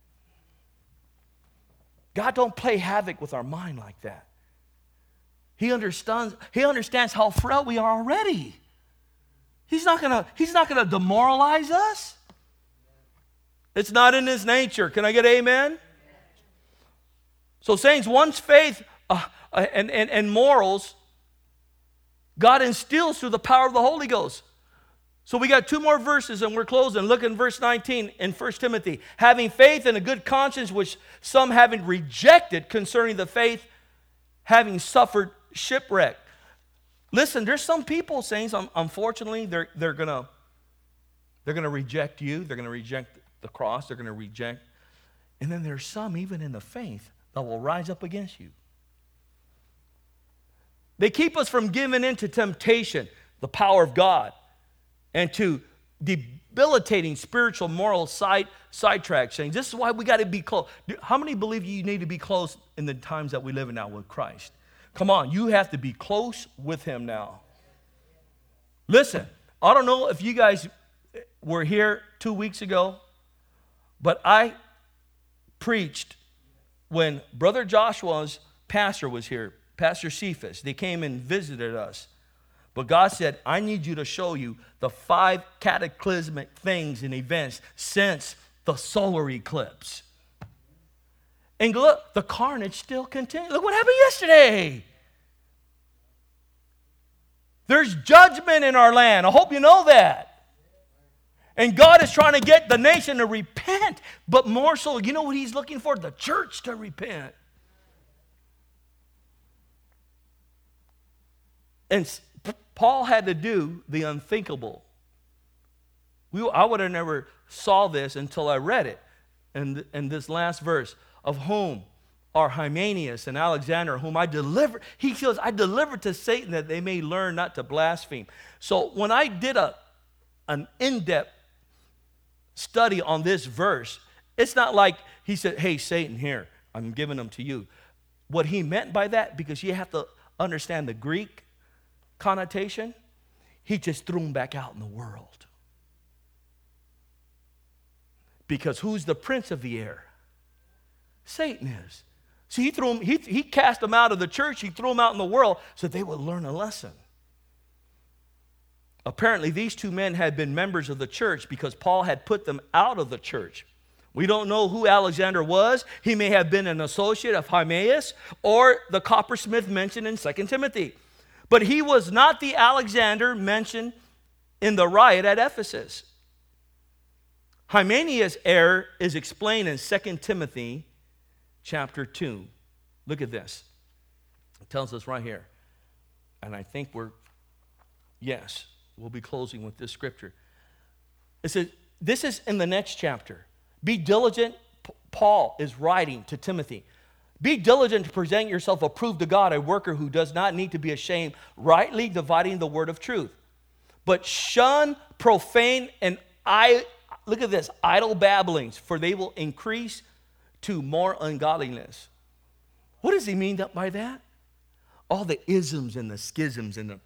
Speaker 1: God don't play havoc with our mind like that. He understands how frail we are already. He's not gonna demoralize us. It's not in his nature. Can I get amen? So saints, once faith and morals, God instills through the power of the Holy Ghost. So we got 2 more verses and we're closing. Look in verse 19 in 1 Timothy. Having faith and a good conscience, which some having rejected concerning the faith, having suffered shipwreck. Listen, there's some people, saints, unfortunately, they're gonna reject you. They're gonna reject the cross. They're gonna reject. And then there's some, even in the faith, that will rise up against you. They keep us from giving in to temptation, the power of God, and to debilitating spiritual, moral sidetrack saying, this is why we got to be close. How many believe you need to be close in the times that we live in now with Christ? Come on, you have to be close with him now. Listen, I don't know if you guys were here 2 weeks ago, but I preached when Brother Joshua's pastor was here, Pastor Cephas. They came and visited us. But God said, I need you to show you the 5 cataclysmic things and events since the solar eclipse. And look, the carnage still continues. Look what happened yesterday. There's judgment in our land. I hope you know that. And God is trying to get the nation to repent. But more so, you know what he's looking for? The church to repent. And Paul had to do the unthinkable. I would have never saw this until I read it. In this last verse, of whom are Hymenaeus and Alexander, whom I delivered. He says, I delivered to Satan that they may learn not to blaspheme. So when I did an in-depth study on this verse, it's not like he said, hey, Satan, here, I'm giving them to you. What he meant by that, because you have to understand the Greek connotation, he just threw them back out in the world. Because who's the prince of the air? Satan is. See, he cast them out of the church, he threw them out in the world so they would learn a lesson. Apparently, these 2 men had been members of the church because Paul had put them out of the church. We don't know who Alexander was. He may have been an associate of Hymenaeus or the coppersmith mentioned in 2 Timothy. But he was not the Alexander mentioned in the riot at Ephesus. Hymenaeus' error is explained in 2 Timothy chapter 2. Look at this. It tells us right here. And I think we'll be closing with this scripture. It says, this is in the next chapter. Be diligent. Paul is writing to Timothy. Be diligent to present yourself approved to God, a worker who does not need to be ashamed, rightly dividing the word of truth. But shun profane and look at this, idle babblings, for they will increase to more ungodliness. What does he mean by that? All the isms and the schisms and the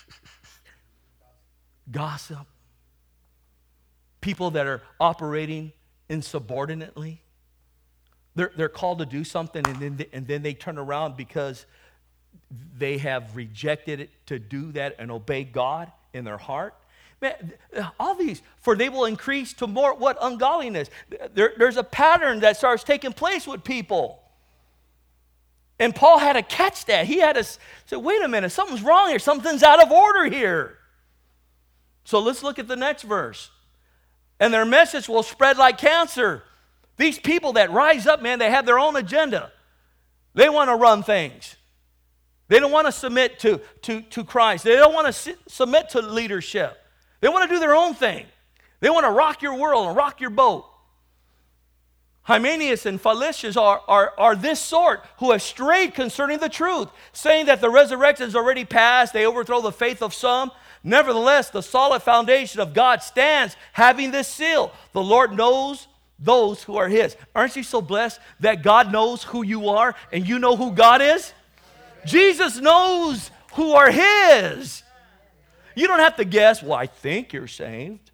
Speaker 1: gossip. People that are operating insubordinately. They're called to do something, and then they turn around because they have rejected it to do that and obey God in their heart. Man, all these, for they will increase to more, what? Ungodliness. There's a pattern that starts taking place with people. And Paul had to catch that. He had to say, wait a minute, something's wrong here. Something's out of order here. So let's look at the next verse. And their message will spread like cancer. These people that rise up, man, they have their own agenda. They want to run things. They don't want to submit to Christ. They don't want to submit to leadership. They want to do their own thing. They want to rock your world and rock your boat. Hymenaeus and Philetus are this sort who have strayed concerning the truth, saying that the resurrection is already past. They overthrow the faith of some. Nevertheless, the solid foundation of God stands, having this seal. The Lord knows those who are his. Aren't you so blessed that God knows who you are and you know who God is? Jesus knows who are his. You don't have to guess, well, I think you're saved.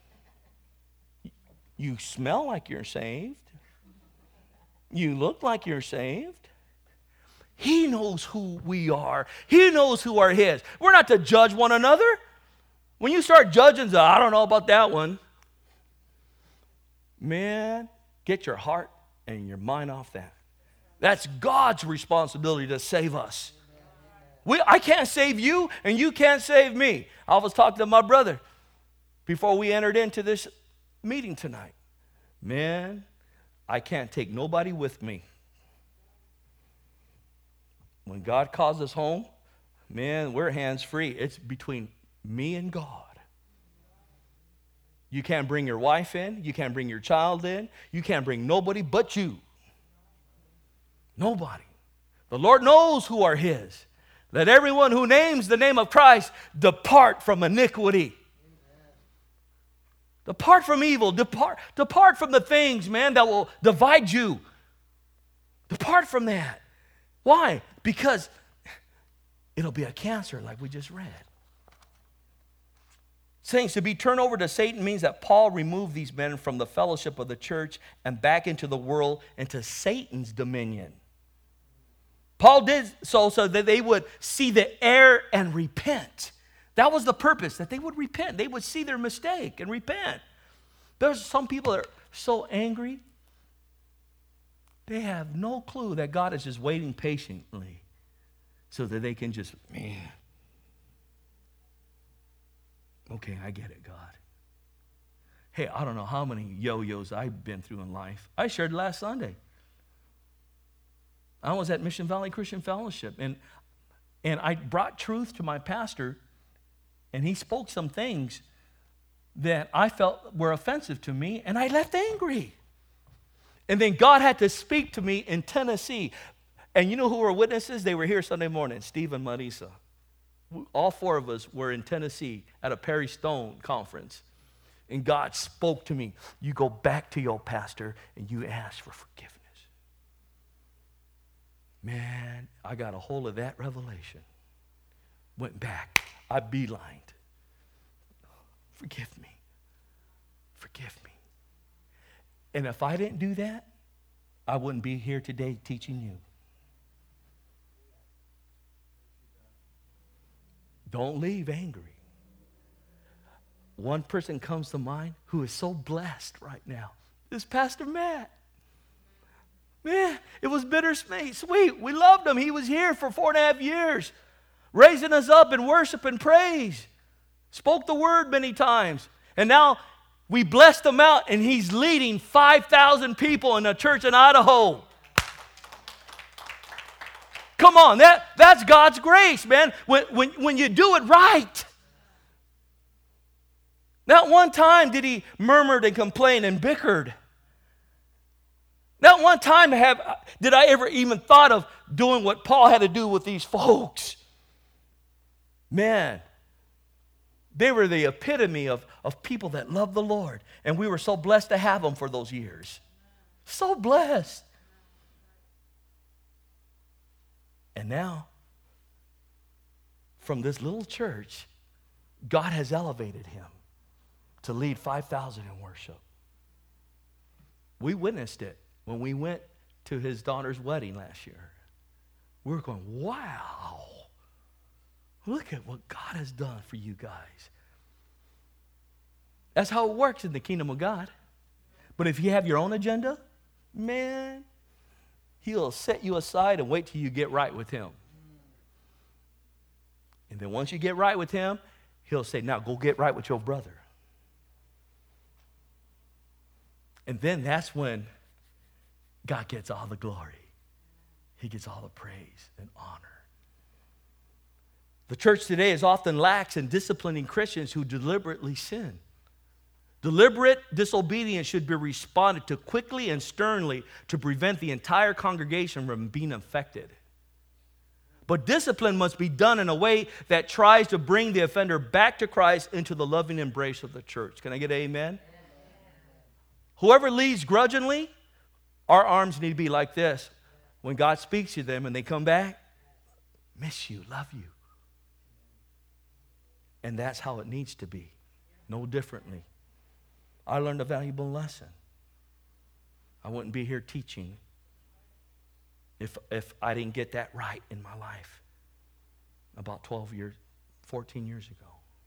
Speaker 1: You smell like you're saved. You look like you're saved. He knows who we are. He knows who are his. We're not to judge one another. When you start judging, I don't know about that one. Man, get your heart and your mind off that. That's God's responsibility to save us. I can't save you, and you can't save me. I was talking to my brother before we entered into this meeting tonight. Man, I can't take nobody with me. When God calls us home, man, we're hands-free. It's between me and God. You can't bring your wife in. You can't bring your child in. You can't bring nobody but you. Nobody. The Lord knows who are his. Let everyone who names the name of Christ depart from iniquity. Depart from evil. Depart from the things, man, that will divide you. Depart from that. Why? Because it'll be a cancer like we just read. Saints, to be turned over to Satan means that Paul removed these men from the fellowship of the church and back into the world, into Satan's dominion. Paul did so that they would see the error and repent. That was the purpose, that they would repent. They would see their mistake and repent. There's some people that are so angry, they have no clue that God is just waiting patiently so that they can just, man, okay, I get it, God. Hey, I don't know how many yo-yos I've been through in life. I shared last Sunday. I was at Mission Valley Christian Fellowship, and I brought truth to my pastor, and he spoke some things that I felt were offensive to me, and I left angry. And then God had to speak to me in Tennessee. And you know who were witnesses? They were here Sunday morning, Steve and Marisa. All four of us were in Tennessee at a Perry Stone conference. And God spoke to me. You go back to your pastor and you ask for forgiveness. Man, I got a hold of that revelation. Went back. I beelined. Forgive me. Forgive me. And if I didn't do that, I wouldn't be here today teaching you. Don't leave angry. One person comes to mind who is so blessed right now. This Pastor Matt. Man, it was bittersweet. We loved him. He was here for 4.5 years, raising us up in worship and praise. Spoke the word many times. And now we blessed him out, and he's leading 5,000 people in a church in Idaho. Come on, that's God's grace, man. When you do it right. Not one time did he murmured and complained and bickered. Not one time did I ever even thought of doing what Paul had to do with these folks. Man, they were the epitome of people that loved the Lord. And we were so blessed to have them for those years. So blessed. And now, from this little church, God has elevated him to lead 5,000 in worship. We witnessed it when we went to his daughter's wedding last year. We were going, wow, look at what God has done for you guys. That's how it works in the kingdom of God. But if you have your own agenda, man, he'll set you aside and wait till you get right with him. And then once you get right with him, he'll say, now go get right with your brother. And then that's when God gets all the glory. He gets all the praise and honor. The church today is often lax in disciplining Christians who deliberately sin. Deliberate disobedience should be responded to quickly and sternly to prevent the entire congregation from being affected. But discipline must be done in a way that tries to bring the offender back to Christ into the loving embrace of the church. Can I get an amen? Whoever leads grudgingly, our arms need to be like this. When God speaks to them and they come back, miss you, love you. And that's how it needs to be, no differently. I learned a valuable lesson. I wouldn't be here teaching if I didn't get that right in my life about 14 years ago.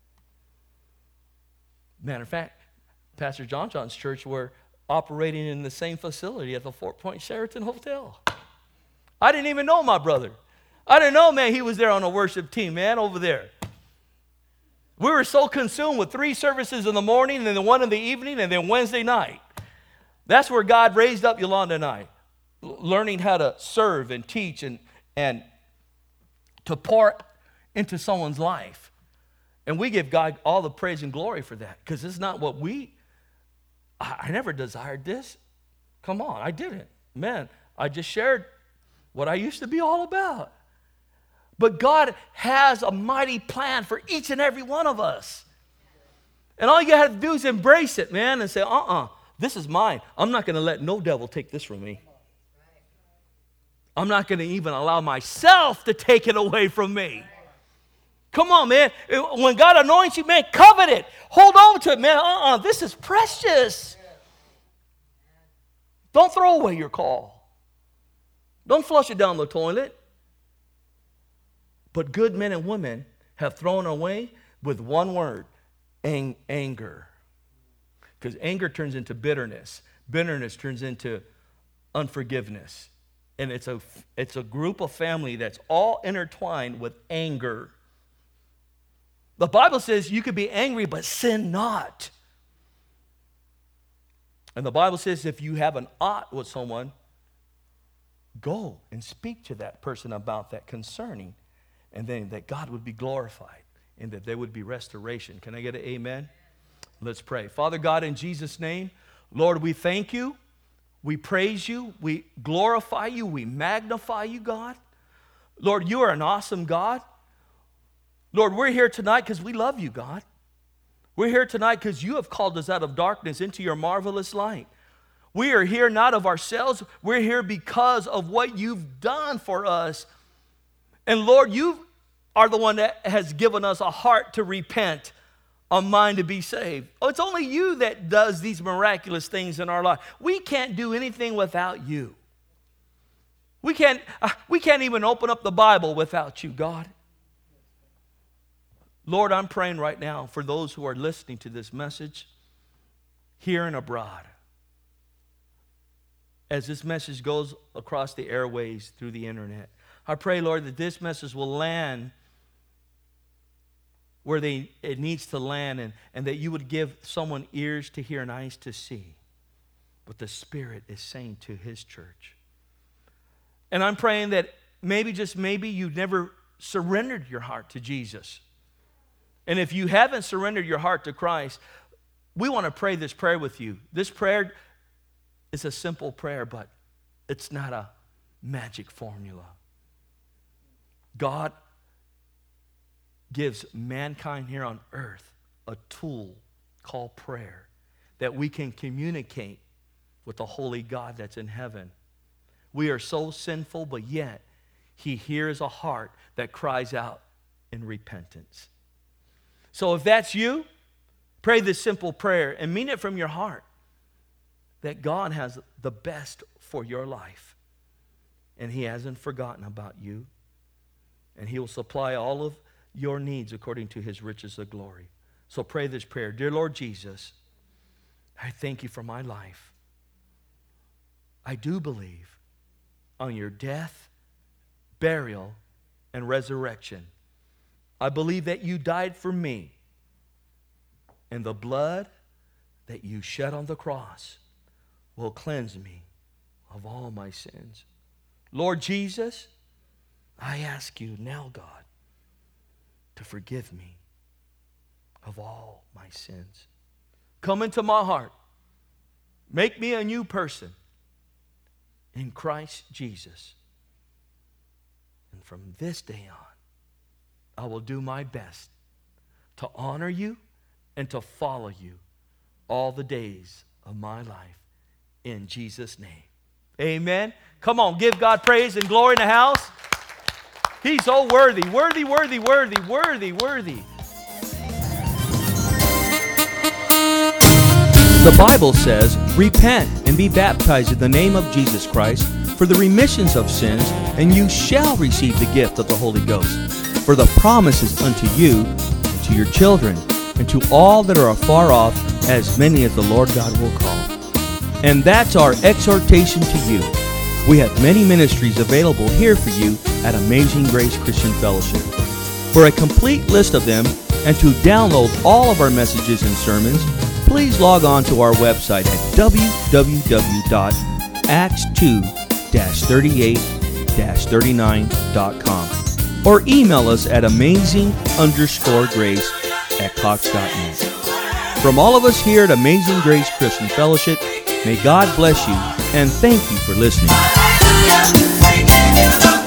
Speaker 1: Matter of fact, Pastor John's church were operating in the same facility at the Fort Point Sheraton Hotel. I didn't even know my brother. I didn't know, man, he was there on a worship team, man, over there. We were so consumed with 3 services in the morning and then 1 in the evening and then Wednesday night. That's where God raised up Yolanda and I, learning how to serve and teach and to pour into someone's life. And we give God all the praise and glory for that because it's not what I never desired this. Come on, I didn't. Man, I just shared what I used to be all about. But God has a mighty plan for each and every one of us. And all you have to do is embrace it, man, and say, this is mine. I'm not going to let no devil take this from me. I'm not going to even allow myself to take it away from me. Come on, man. When God anoints you, man, covet it. Hold on to it, man. This is precious. Don't throw away your call. Don't flush it down the toilet. But good men and women have thrown away with one word, anger. Because anger turns into bitterness. Bitterness turns into unforgiveness. And it's a group of family that's all intertwined with anger. The Bible says you could be angry, but sin not. And the Bible says if you have an ought with someone, go and speak to that person about that concerning. And then that God would be glorified and that there would be restoration. Can I get an amen? Let's pray. Father God, in Jesus' name, Lord, we thank you. We praise you. We glorify you. We magnify you, God. Lord, you are an awesome God. Lord, we're here tonight because we love you, God. We're here tonight because you have called us out of darkness into your marvelous light. We are here not of ourselves. We're here because of what you've done for us. And Lord, you are the one that has given us a heart to repent, a mind to be saved. Oh, it's only you that does these miraculous things in our life. We can't do anything without you. We can't even open up the Bible without you, God. Lord, I'm praying right now for those who are listening to this message here and abroad. As this message goes across the airways through the internet, I pray, Lord, that this message will land where it needs to land and that you would give someone ears to hear and eyes to see what the Spirit is saying to his church. And I'm praying that maybe, just maybe, you've never surrendered your heart to Jesus. And if you haven't surrendered your heart to Christ, we want to pray this prayer with you. This prayer is a simple prayer, but it's not a magic formula. God gives mankind here on earth a tool called prayer that we can communicate with the holy God that's in heaven. We are so sinful, but yet he hears a heart that cries out in repentance. So if that's you, pray this simple prayer and mean it from your heart that God has the best for your life. and He hasn't forgotten about you. And He will supply all of your needs according to His riches of glory. So pray this prayer. Dear Lord Jesus, I thank You for my life. I do believe on Your death, burial, and resurrection. I believe that You died for me, and the blood that You shed on the cross will cleanse me of all my sins. Lord Jesus, I ask You now, God, to forgive me of all my sins. Come into my heart. Make me a new person in Christ Jesus. And from this day on, I will do my best to honor You and to follow You all the days of my life. In Jesus' name. Amen. Come on, give God praise and glory in the house. He's so worthy, worthy, worthy, worthy, worthy, worthy. The Bible says, repent and be baptized in the name of Jesus Christ for the remissions of sins, and you shall receive the gift of the Holy Ghost. For the promise is unto you, and to your children, and to all that are afar off, as many as the Lord God will call. And that's our exhortation to you. We have many ministries available here for you at Amazing Grace Christian Fellowship. For a complete list of them and to download all of our messages and sermons, please log on to our website at www.acts2-38-39.com or email us at amazing_grace@cox.net. From all of us here at Amazing Grace Christian Fellowship, may God bless you and thank you for listening.